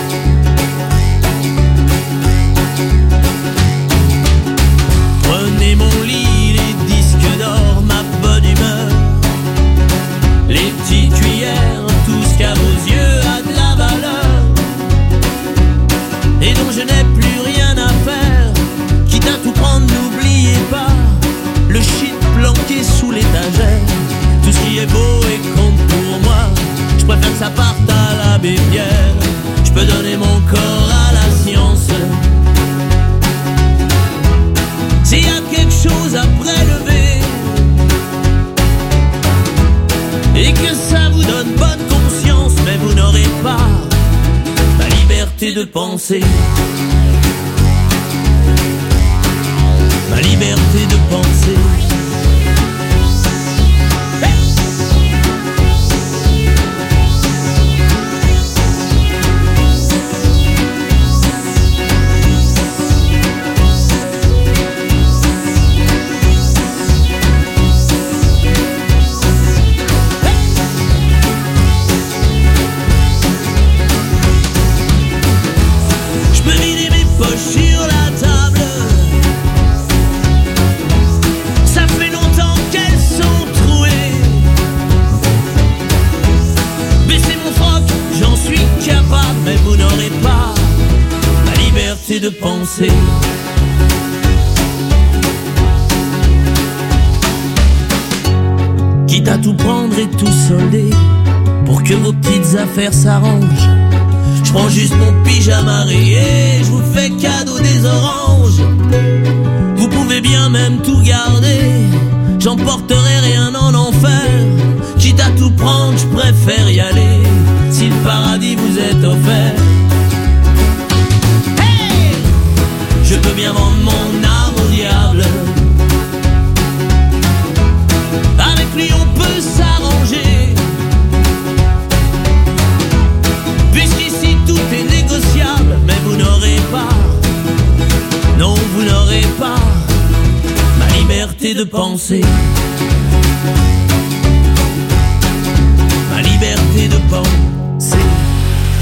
Prenez mon lit, les disques d'or, ma bonne humeur, les petites cuillères, tout ce qu'à vos yeux a de la valeur et dont je n'ai plus rien à faire. Quitte à tout prendre, n'oubliez pas le shit planqué sous l'étagère. Tout ce qui est beau et compte pour moi, je préfère que ça parte à l'abbé Pierre. Je peux donner mon corps à la science. S'il y a quelque chose à prélever et que ça vous donne bonne conscience, mais vous n'aurez pas la liberté de penser. Ma liberté de penser. Sur la table, ça fait longtemps qu'elles sont trouées. Baissez mon froc, j'en suis capable, mais vous n'aurez pas la liberté de penser. Quitte à tout prendre et tout solder pour que vos petites affaires s'arrangent, je prends juste mon pyjama rayé, je vous fais cadeau des oranges. Vous pouvez bien même tout garder, j'emporterai rien en enfer. Quitte à tout prendre, je préfère y aller, si le paradis vous est offert. Hey, je peux bien vendre mon âme au diable. Avec lui on peut s'arranger, puisqu'ici tout est négociable. Mais vous n'aurez pas, non vous n'aurez pas ma liberté de penser. Ma liberté de penser.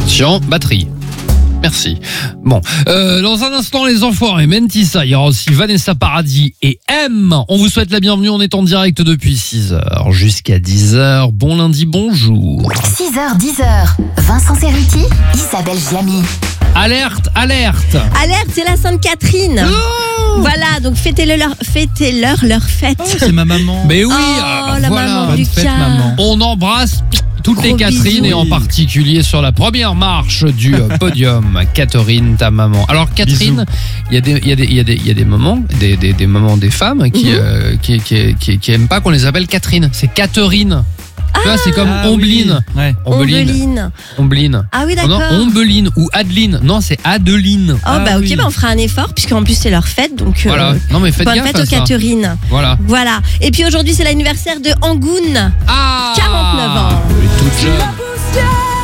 Attention, batterie. Merci. Bon, euh, dans un instant, les enfoirés, Mentissa, il y aura aussi Vanessa Paradis et M. On vous souhaite la bienvenue, on est en direct depuis six heures jusqu'à dix heures. Bon lundi, bonjour. six heures, dix heures. Vincent Cerruti, Isabelle Giamy. Alerte, alerte. Alerte, c'est la Sainte-Catherine. Oh Voilà, donc fêtez-le leur, fêtez-leur leur fête. Oh, c'est ma maman. Mais oui, Oh, ah, la voilà. maman Bonne du fête, cœur. maman. On embrasse toutes Gros les Catherine bisous. et en particulier sur la première marche du euh, podium, Catherine, ta maman. Alors Catherine, il y a des il y a des il y a des il y a des mamans, des des des mamans des femmes qui Mhm. euh, qui, qui qui qui aiment pas qu'on les appelle Catherine, c'est Catherine. Tu vois, c'est comme Ah Ombeline. oui. Ouais. Ombeline. Ombeline. Ombeline. Ah oui, Oh non, d'accord. Ombeline ou Adeline. Non, c'est Adeline. Oh bah Ah ok, oui. bah on fera un effort puisqu'en plus c'est leur fête, donc euh, Voilà. Non mais faites bonne gaffe fête à aux ça. Catherine. Voilà. Voilà. Et puis aujourd'hui c'est l'anniversaire de Angoun. Ah quarante-neuf ans. Elle est toute jeune.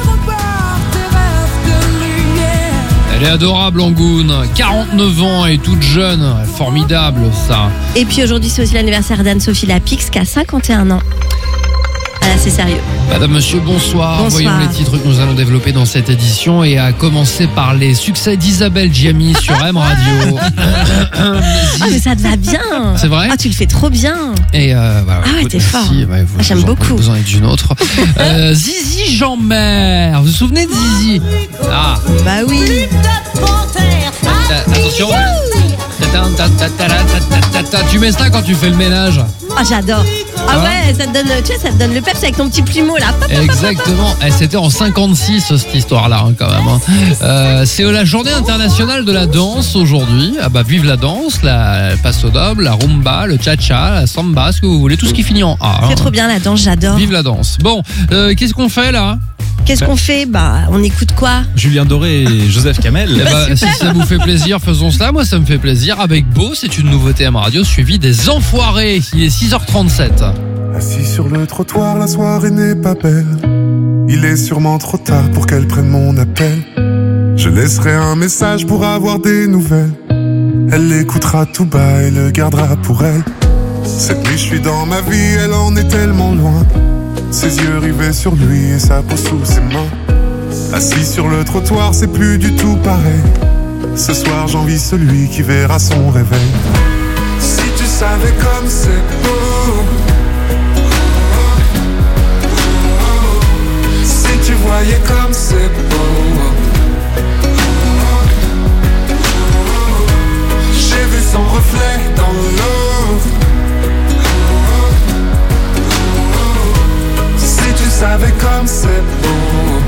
Elle est adorable, Angoun. quarante-neuf ans et toute jeune. Formidable, ça. Et puis aujourd'hui c'est aussi l'anniversaire d'Anne-Sophie Lapix qui a cinquante et un ans. Voilà, c'est sérieux. Madame, monsieur, bonsoir. Bonsoir. Voyons les titres que nous allons développer dans cette édition et à commencer par les succès d'Isabelle Giamy sur M Radio. Ah mais ça te va bien. C'est vrai Ah tu le fais trop bien. Et euh, bah, Ah ouais, écoute, t'es merci. fort. Ouais, vous- Ah, j'aime vous en- beaucoup. Vous en êtes une autre. Euh, Zizi Jean-Mer. Vous vous souvenez de Zizi? Ah, Bah oui. euh, attention. Ta-ta, ta-ta, ta-ta, ta-ta, ta-ta. Tu mets ça quand tu fais le ménage. Ah j'adore. Ah Hein ouais, ça te donne, tu vois, ça te donne le peps avec ton petit plumeau là. Pop, pop, pop, pop. Exactement. Eh, c'était en cinquante-six cette histoire-là hein, quand même. hein. Euh, c'est la journée internationale de la danse aujourd'hui. Ah bah vive la danse, la passo doble, la rumba, le cha-cha, la samba, ce que vous voulez, tout ce qui finit en A. hein. C'est trop bien la danse, j'adore. Vive la danse. Bon, euh, qu'est-ce qu'on fait là? Qu'est-ce qu'on fait? Bah on écoute quoi? Julien Doré et Joseph Eh Kamel. bah, si ça vous fait plaisir, faisons cela. Moi, ça me fait plaisir. Avec Beau, c'est une nouveauté M Radio suivie des Enfoirés. Il est six heures trente-sept. Assis sur le trottoir, la soirée n'est pas belle. Il est sûrement trop tard pour qu'elle prenne mon appel. Je laisserai un message pour avoir des nouvelles. Elle l'écoutera tout bas et le gardera pour elle. Cette nuit je suis dans ma vie, elle en est tellement loin. Ses yeux rivés sur lui et sa peau sous ses mains. Assis sur le trottoir, c'est plus du tout pareil. Ce soir j'envie celui qui verra son réveil. Si tu savais comme c'est beau. Si tu voyais comme c'est beau. J'ai vu son reflet dans l'eau. Si tu savais comme c'est beau.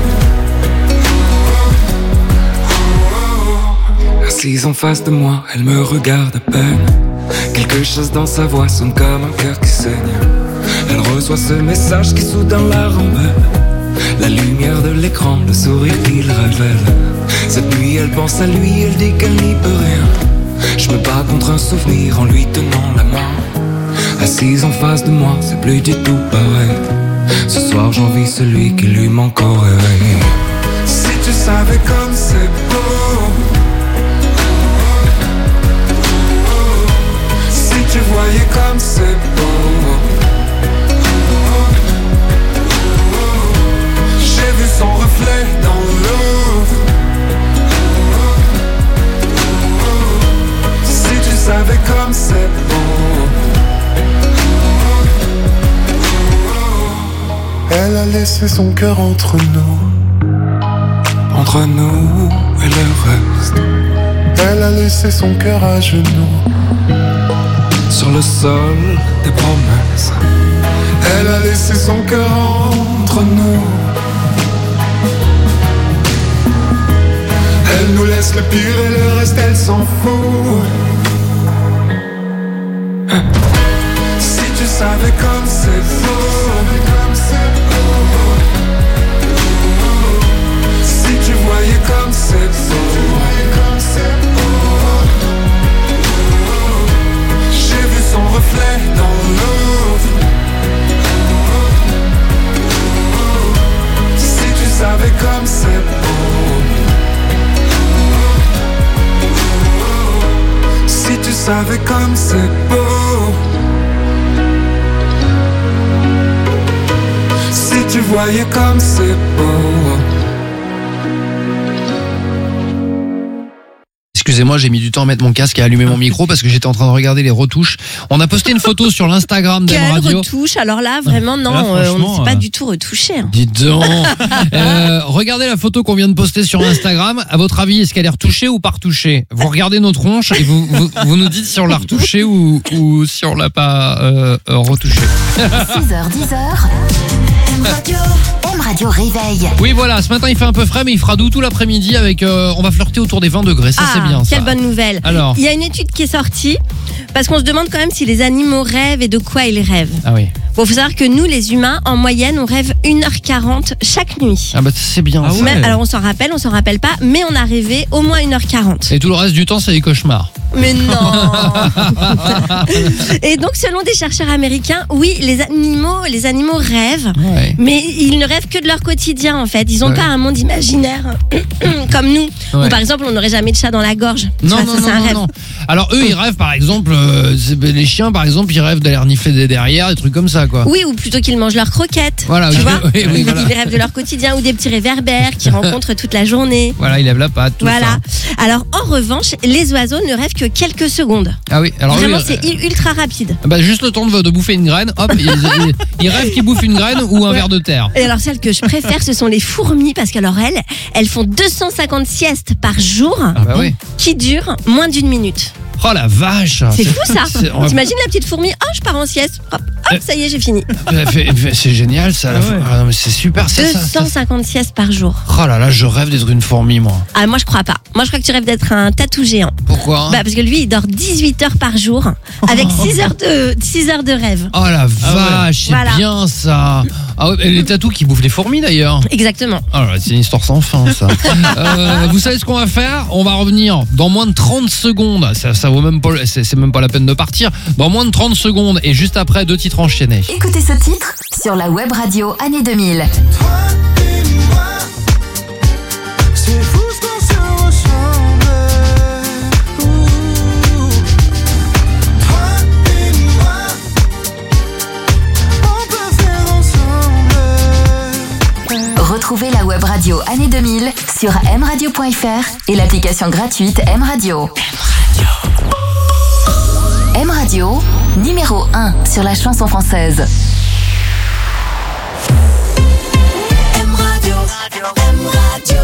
Assise en face de moi, elle me regarde à peine. Quelque chose dans sa voix sonne comme un cœur qui saigne. Elle reçoit ce message qui soudain la rend belle. La lumière de l'écran, le sourire qu'il révèle. Cette nuit elle pense à lui, elle dit qu'elle n'y peut rien. Je me bats contre un souvenir en lui tenant la main. Assise en face de moi, c'est plus du tout pareil. Ce soir j'envie celui qui lui manque au réveil. Si tu savais comme c'est beau. Si tu voyais comme c'est beau. J'ai vu son reflet dans l'eau. Si tu savais comme c'est beau. Elle a laissé son cœur entre nous. Entre nous et le reste. Elle a laissé son cœur à genoux. Sur le sol des promesses. Elle a laissé son cœur entre nous. Elle nous laisse le pire et le reste elle s'en fout. Si tu savais comme c'est beau. Si tu voyais comme c'est beau. J'ai vu son reflet dans l'eau. Si tu savais comme c'est beau. Si tu savais comme c'est beau. Si tu voyais comme c'est beau. Excusez-moi, j'ai mis du temps à mettre mon casque et à allumer mon micro parce que j'étais en train de regarder les retouches. On a posté une photo sur l'Instagram d'M Quelle Radio. retouche? Alors là, vraiment, non, Là, euh, on ne s'est euh, pas du tout retouché. hein. Dites donc. Euh, regardez la photo qu'on vient de poster sur Instagram. À votre avis, est-ce qu'elle est retouchée ou pas retouchée? Vous regardez notre tronche et vous, vous, vous nous dites si on l'a retouchée ou, ou si on l'a pas euh, euh, retouchée. six heures, dix heures. M Radio. M Radio réveille. Oui, voilà, ce matin il fait un peu frais, mais il fera doux tout l'après-midi avec. Euh, on va flirter autour des vingt degrés, ça Ah, c'est bien. Ça. quelle bonne nouvelle. Alors. Il y a une étude qui est sortie parce qu'on se demande quand même si les animaux rêvent et de quoi ils rêvent. Ah oui. Bon, faut savoir que nous, les humains, en moyenne, on rêve une heure quarante chaque nuit. Ah bah c'est bien. Ah ça. ouais. Alors on s'en rappelle, on s'en rappelle pas, mais on a rêvé au moins une heure quarante. Et tout le reste du temps, c'est des cauchemars. Mais non. Et donc, selon des chercheurs américains, oui, les animaux, les animaux rêvent, Ouais. mais ils ne rêvent que de leur quotidien en fait. Ils n'ont Ouais. pas un monde imaginaire comme nous. Ouais. Ou par exemple, on n'aurait jamais de chat dans la gorge. Tu Non, vois, non, ça, non, c'est un non, rêve. non. Alors eux, ils rêvent par exemple, euh, c'est- les chiens par exemple, ils rêvent d'aller renifler des derrière, des trucs comme ça quoi. Oui, ou plutôt qu'ils mangent leurs croquettes. Voilà, tu oui, vois, oui, oui, ils, voilà. ils rêvent de leur quotidien ou des petits réverbères qu'ils rencontrent toute la journée. Voilà, ils lèvent la patte, tout Voilà. ça. Alors en revanche, les oiseaux ne rêvent que quelques secondes. Ah oui, alors Vraiment, eux, c'est euh, u- ultra rapide. bah, juste le temps de, de bouffer une graine, hop, ils, ils- ils rêvent qu'ils bouffent une graine ou un Ouais. verre de terre. Et alors celles que je préfère, ce sont les fourmis parce qu'alors elles, elles font deux cent cinquante siestes par jour Ah bah oui. qui durent moins d'une minute. Oh la vache. C'est fou ça. c'est- on va- T'imagines la petite fourmi? Oh, je pars en sieste. Hop, hop, ça y est, j'ai fini. Fait- fait- C'est génial ça. la- Ah non, mais c'est super. c'est ça, ça. deux cent cinquante siestes par jour. Oh là là, je rêve d'être une fourmi moi. Ah, moi je crois pas. Moi je crois que tu rêves d'être un tatou géant. Pourquoi? Bah parce que lui il dort dix-huit heures par jour avec six heures de six heures de rêve. Oh la vache, c'est Voilà. bien ça. Ah ouais, et les tatous qui bouffent les fourmis d'ailleurs. Exactement. Oh là, c'est une histoire sans fin ça. Euh, vous savez ce qu'on va faire? On va revenir dans moins de trente secondes. Ça, ça vaut même pas, c'est, c'est même pas la peine de partir. Dans moins de trente secondes et juste après deux titres enchaînés. Écoutez ce titre sur la web radio année deux mille. C'est fou ce qu'on se ressemble. Ouh. Toi et moi, on peut faire ensemble. Retrouvez la web radio année deux mille sur m radio point f r et l'application gratuite M Radio. M Radio, numéro un sur la chanson française. M Radio, M Radio.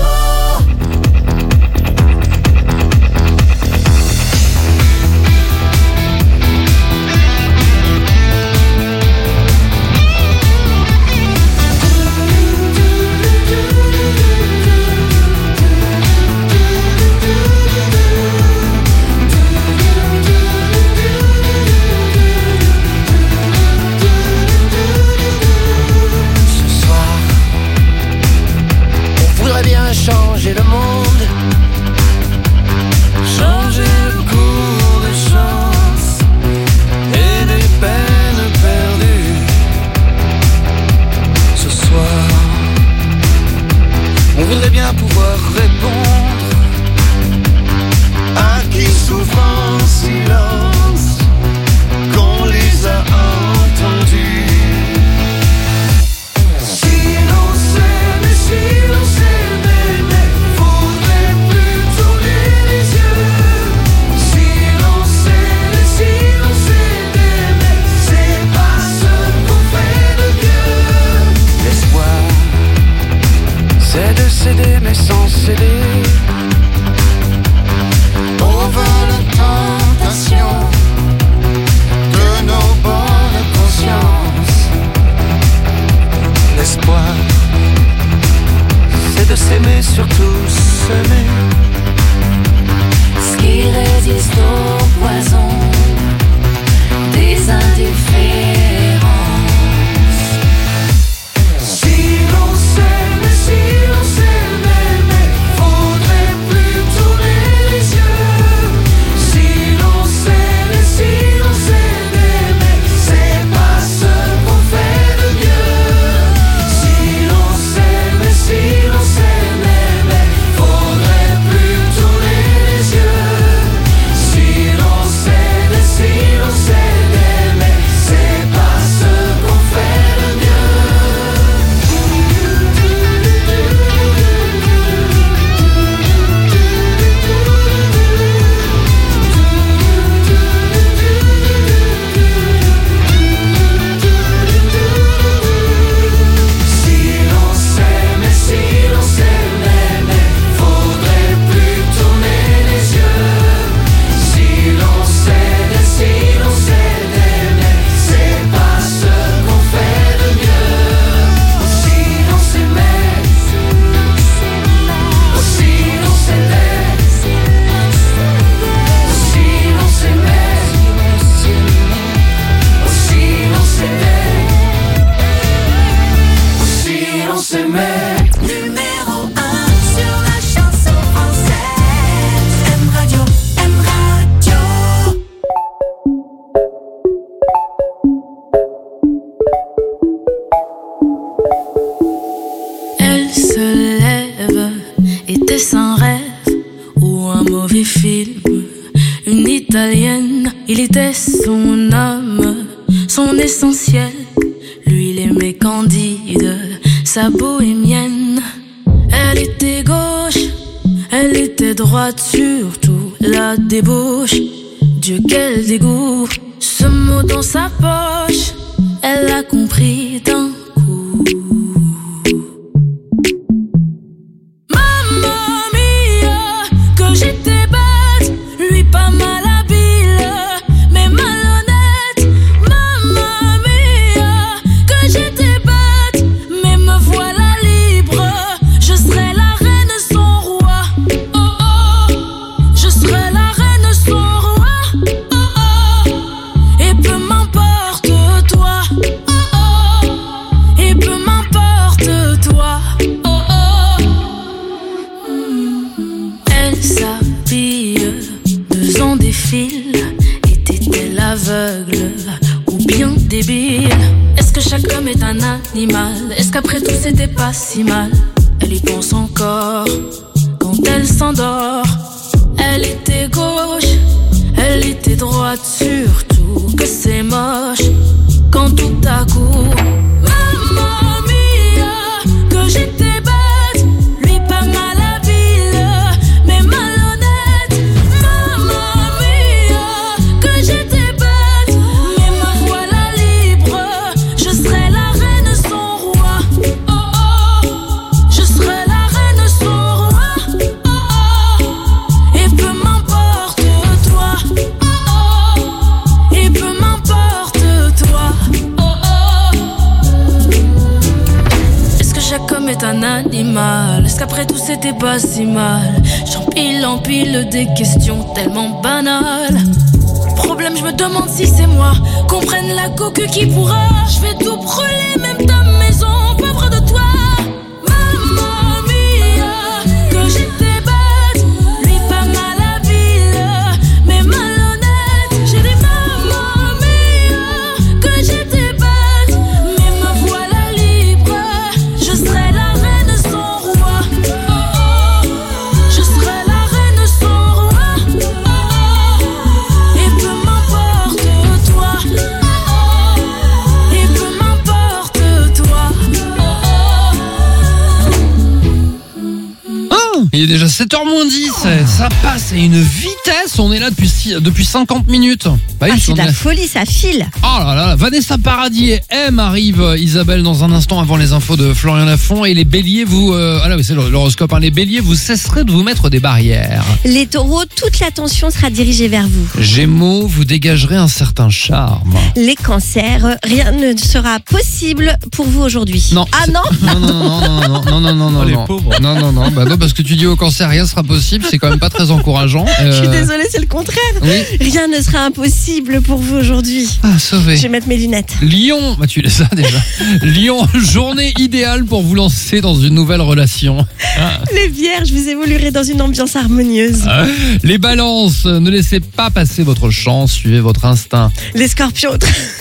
Ce soir, on voudrait bien son âme, son essentiel. Lui, il aimait Candide, sa bohémienne. Elle était gauche, elle était droite, surtout la débauche. Dieu, quel dégoût, ce mot dans sa poche, elle a compris d'un coup. Mamma mia, que j'étais bête, lui pas mal habile, mais malhonnête. Mamma mia, que j'étais bête, mais me voilà libre. Je serai la reine sans roi. Oh oh, je serai la reine sans roi. Oh oh, et peu m'importe toi. Oh oh, et peu m'importe toi. Oh oh. Elle s'habille, deux ans défile. Était-elle aveugle ou bien débile? Est-ce que chaque homme est un animal? Est-ce qu'après tout c'était pas si mal? Elle y pense encore quand elle s'endort. Elle était gauche, elle était droite, surtout que c'est moche quand tout à coup. Mamma mia, que j'étais bête, lui pas mal habile, mais malhonnête. Mamma mia, que j'étais bête, mais me voilà libre. Je serai la reine sans roi. Oh oh, je serai la reine sans roi. Oh oh, et peu m'importe toi. Oh oh, et peu m'importe toi. Oh oh. Est-ce que chaque homme est un animal? Est-ce qu'après tout c'était pas si mal? J'empile, empile des questions tellement banales. Problème, je me demande si c'est moi. Qu'on prenne la coque qui pourra. Je vais tout brûler, même ta maison, pauvre de toi. Mamma mia, que j'étais bête, lui pas mal habile, mais malhonnête. J'ai dit mamma mia, que j'étais bête, mais me voilà libre. Je serai la reine sans roi. Oh oh, je serai la reine sans roi. Oh oh, et peu m'importe toi. Oh oh, et peu m'importe toi. Ah, il est déjà sept heures moins dix, ça passe à une vitesse, on est là depuis, six- depuis cinquante minutes. Bah oui, Ah, c'est on de est- la folie, ça file. Oh là là, Vanessa Paradis et M arrivent, Isabelle, dans un instant avant les infos de Florian Lafont. Et les béliers, vous... euh, ah là, oui, c'est l'horoscope, hein, les béliers, vous cesserez de vous mettre des barrières. Les taureaux, toute l'attention sera dirigée vers vous. Gémeaux, vous dégagerez un certain charme. Les cancers, rien ne sera possible pour vous aujourd'hui. Non. Ah non Non, non, non, non, non, non, non, non, non, Oh, les non. pauvres. Non, non, non, bah non, parce que tu dis au cancer, rien sera possible, c'est quand même pas très encourageant. Je suis Euh, désolée, c'est le contraire. Oui. Rien ne sera impossible pour vous aujourd'hui. Ah, sauvé. Je vais mettre mes lunettes. Lion, bah tu les as déjà. Lion, journée idéale pour vous lancer dans une nouvelle relation. Ah. Les vierges, vous évoluerez dans une ambiance harmonieuse. Ah. Les balances, ne laissez pas passer votre chance, suivez votre instinct. Les scorpions,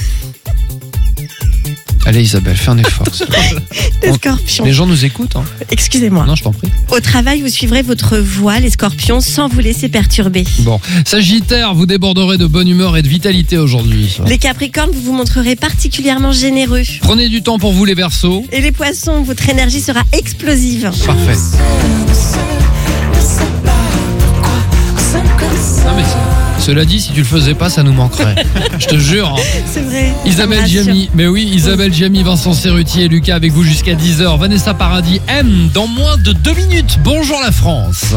Allez Isabelle, fais un effort. s'il te plaît. les scorpions. Les gens nous écoutent. Hein. Excusez-moi. Non, je t'en prie. Au travail, vous suivrez votre voie, les scorpions, sans vous laisser perturber. Bon, Sagittaire, vous déborderez de bonne humeur et de vitalité aujourd'hui. Les capricornes, vous vous montrerez particulièrement généreux. Prenez du temps pour vous les Verseaux. Et les poissons, votre énergie sera explosive. Parfait. Non mais cela dit, si tu le faisais pas, ça nous manquerait. Je te jure. Hein. C'est vrai. Isabelle Ça me rassure. Giamy, mais oui, Isabelle Giamy, Vincent Cerruti et Lucas avec vous jusqu'à dix heures. Vanessa Paradis, M, dans moins de deux minutes. Bonjour la France.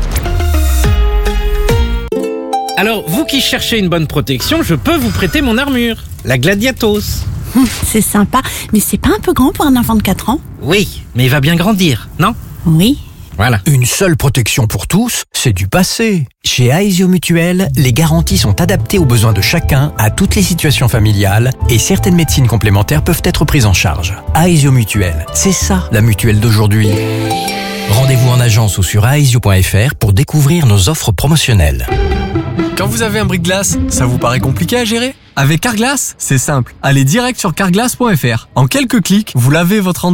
Alors, vous qui cherchez une bonne protection, je peux vous prêter mon armure, la Gladiatos. C'est sympa, mais c'est pas un peu grand pour un enfant de quatre ans? Oui, mais il va bien grandir, non? Oui. Voilà. Une seule protection pour tous, c'est du passé. Chez Aesio Mutuel, les garanties sont adaptées aux besoins de chacun, à toutes les situations familiales, et certaines médecines complémentaires peuvent être prises en charge. Aesio Mutuel, c'est ça la mutuelle d'aujourd'hui. Rendez-vous en agence ou sur aesio point f r pour découvrir nos offres promotionnelles. Quand vous avez un brise-glace, ça vous paraît compliqué à gérer? Avec Carglass, c'est simple. Allez direct sur carglass point f r. En quelques clics, vous lavez votre rendez-vous.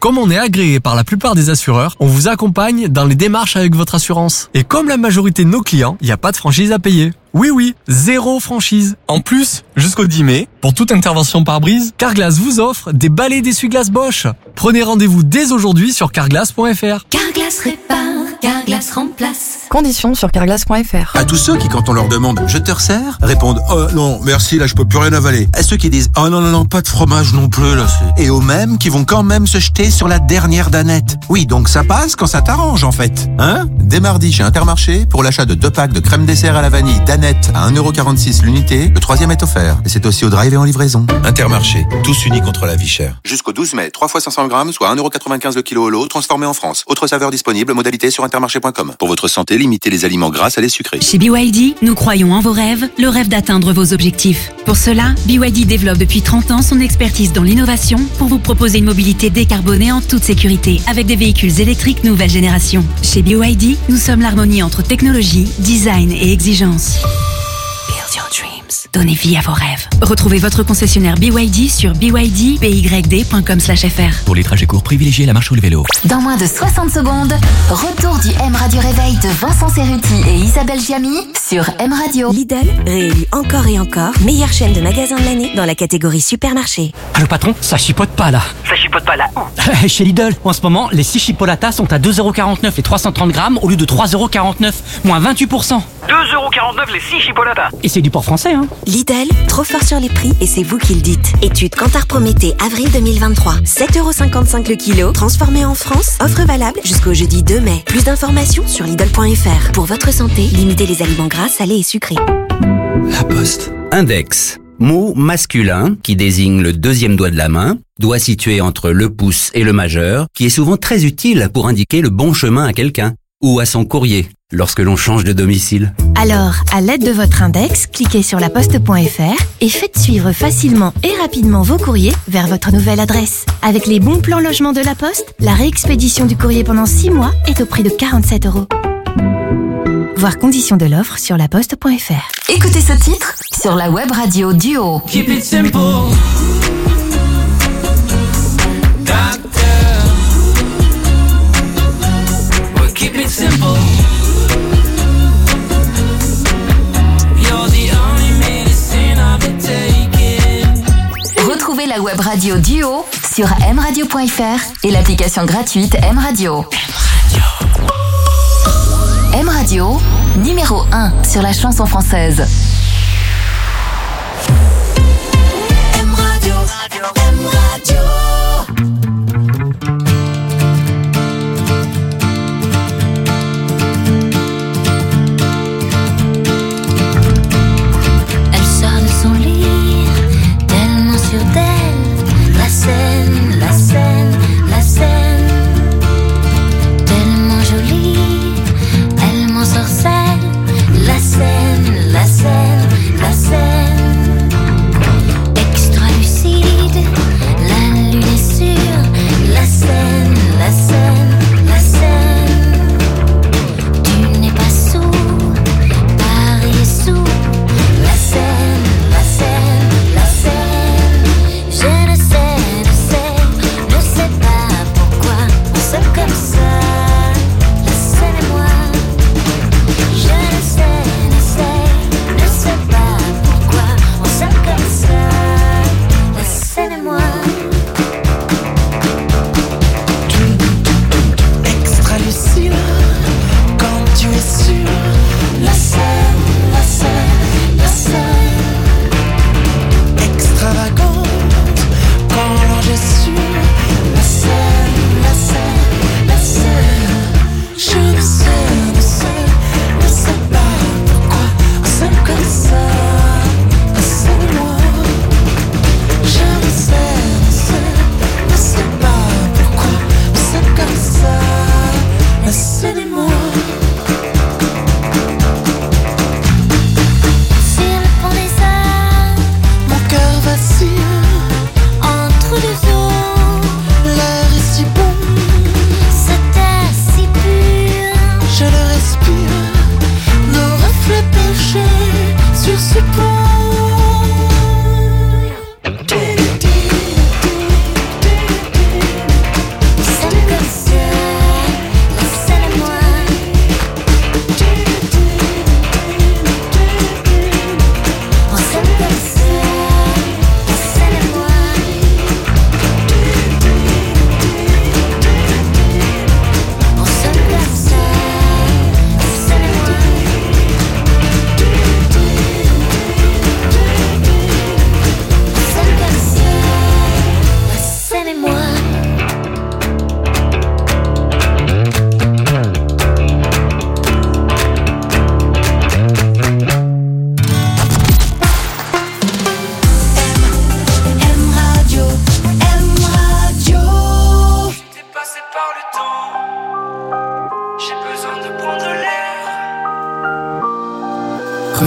Comme on est agréé par la plupart des assureurs, on vous accompagne dans les démarches avec votre assurance. Et comme la majorité de nos clients, il n'y a pas de franchise à payer. Oui, oui, zéro franchise. En plus, jusqu'au dix mai, pour toute intervention pare-brise, Carglass vous offre des balais d'essuie-glace Bosch. Prenez rendez-vous dès aujourd'hui sur carglass point f r. Carglass répare, Carglass remplace. Conditions sur carglass point f r. À tous ceux qui, quand on leur demande « Je te resserre ?» répondent « Oh non, merci, là je peux plus rien avaler ». À ceux qui disent « Oh non, non, non, pas de fromage non plus, là c'est... » Et aux mêmes qui vont quand même se jeter sur la dernière danette. Oui, donc ça passe quand ça t'arrange en fait. Hein ? Dès mardi chez Intermarché, pour l'achat de deux packs de crème dessert à la vanille danette à un euro quarante-six l'unité, le troisième est offert. Et c'est aussi au drive et en livraison. Intermarché, tous unis contre la vie chère. Jusqu'au douze mai, trois fois cinq cents grammes, soit un euro quatre-vingt-quinze le kilo au lot, transformé en France. Autre saveur disponible, modalité sur intermarché point com. Pour votre santé, limitez les aliments gras à les sucrés. Chez B Y D, nous croyons en vos rêves, le rêve d'atteindre vos objectifs. Pour cela, B Y D développe depuis trente ans son expertise dans l'innovation pour vous proposer une mobilité décarbonée en toute sécurité avec des véhicules électriques nouvelle génération. Chez B Y D, nous sommes l'harmonie entre technologie, design et exigence. Build your dreams. Donnez vie à vos rêves. Retrouvez votre concessionnaire B Y D sur b y d b y d point com slash f r. Pour les trajets courts, privilégiez la marche ou le vélo. Dans moins de soixante secondes, retour du M Radio Réveil de Vincent Cerruti et Isabelle Giamy sur M Radio. Lidl, réélu encore et encore, meilleure chaîne de magasins de l'année dans la catégorie supermarché. Allô patron, ça chipote pas là. Ça chipote pas là. Chez Lidl, en ce moment, les six chipolatas sont à deux euros quarante-neuf les trois cent trente grammes au lieu de trois euros quarante-neuf, moins vingt-huit pour cent. deux euros quarante-neuf les six chipolatas. Et c'est du port français, hein. Lidl, trop fort sur les prix et c'est vous qui le dites. Étude Kantar Prométhée, avril deux mille vingt-trois. sept euros cinquante-cinq le kilo, transformé en France. Offre valable jusqu'au jeudi deux mai. Plus d'informations sur Lidl point f r. Pour votre santé, limitez les aliments gras, salés et sucrés. La Poste. Index. Mot masculin qui désigne le deuxième doigt de la main, doigt situé entre le pouce et le majeur, qui est souvent très utile pour indiquer le bon chemin à quelqu'un ou à son courrier lorsque l'on change de domicile. Alors, à l'aide de votre index, cliquez sur laposte point f r et faites suivre facilement et rapidement vos courriers vers votre nouvelle adresse. Avec les bons plans logement de la Poste, la réexpédition du courrier pendant six mois est au prix de quarante-sept euros. Voir conditions de l'offre sur laposte point f r. Écoutez ce titre sur la web radio Duo. Keep it simple. Doctor. Well, keep it simple. You're the only medicine I've been taking. Retrouvez la web radio Duo sur m radio point f r et l'application gratuite M Radio. M Radio, numéro un sur la chanson française. M Radio, M Radio. Elle sort de son lit, tellement sûre d'elle. La scène, la scène, la scène, tellement jolie. Elle m'ensorcelle, la scène, la scène.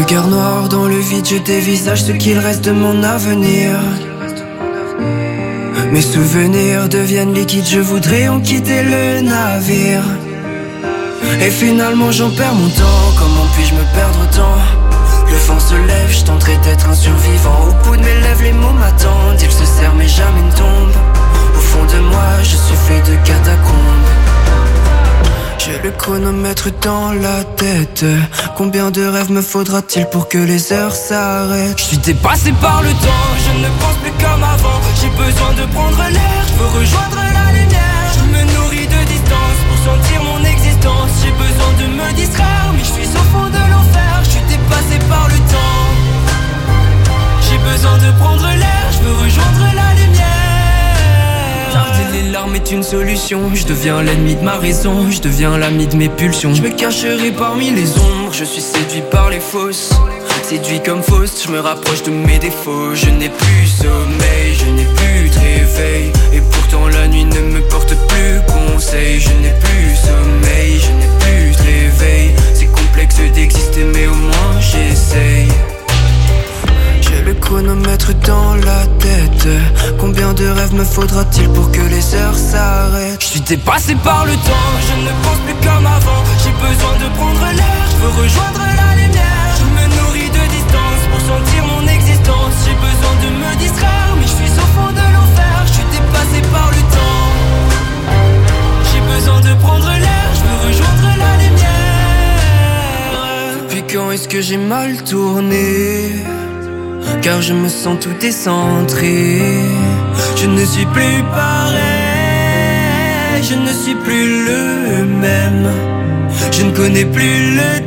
regard noir dans le vide, je dévisage ce qu'il reste de mon avenir. Mes souvenirs deviennent liquides, je voudrais en quitter le navire. Et finalement j'en perds mon temps, comment puis-je me perdre autant? Le vent se lève, je tenterai d'être un survivant. Au bout de mes lèvres les mots m'attendent, ils se serrent mais jamais ne tombent. Au fond de moi je suis fait de catacombes. J'ai le chronomètre dans la tête. Combien de rêves me faudra-t-il pour que les heures s'arrêtent? Je suis dépassé par le temps, je ne pense plus comme avant. J'ai besoin de prendre l'air, je veux rejoindre la lumière. Je me nourris de distance pour sentir mon existence. J'ai besoin de me distraire, mais je suis au fond de l'enfer. Je suis dépassé par le temps. J'ai besoin de prendre l'air, je veux rejoindre la lumière. Garder les larmes est une solution. Je deviens l'ennemi de ma raison, je deviens l'ami de mes pulsions. Je me cacherai parmi les ombres, je suis séduit par les fausses. Séduit comme fausse, je me rapproche de mes défauts. Je n'ai plus sommeil, je n'ai plus de réveil. Et pourtant la nuit ne me porte plus conseil. Je n'ai plus sommeil, je n'ai plus de réveil. C'est complexe d'exister mais au moins j'essaye. J'ai le chronomètre dans la tête. Combien de rêves me faudra-t-il pour que les heures s'arrêtent? Je suis dépassé par le temps, je ne pense plus comme avant. J'ai besoin de prendre l'air, je veux rejoindre la lumière. Je me nourris de distance pour sentir mon existence. J'ai besoin de me distraire, mais je suis au fond de l'enfer. Je suis dépassé par le temps. J'ai besoin de prendre l'air, je veux rejoindre la lumière. Depuis quand est-ce que j'ai mal tourné? Car je me sens tout décentré. Je ne suis plus pareil, je ne suis plus le même. Je ne connais plus le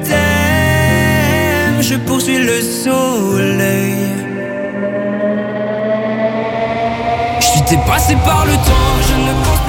thème, je poursuis le soleil. Je suis dépassé par le temps, je ne pense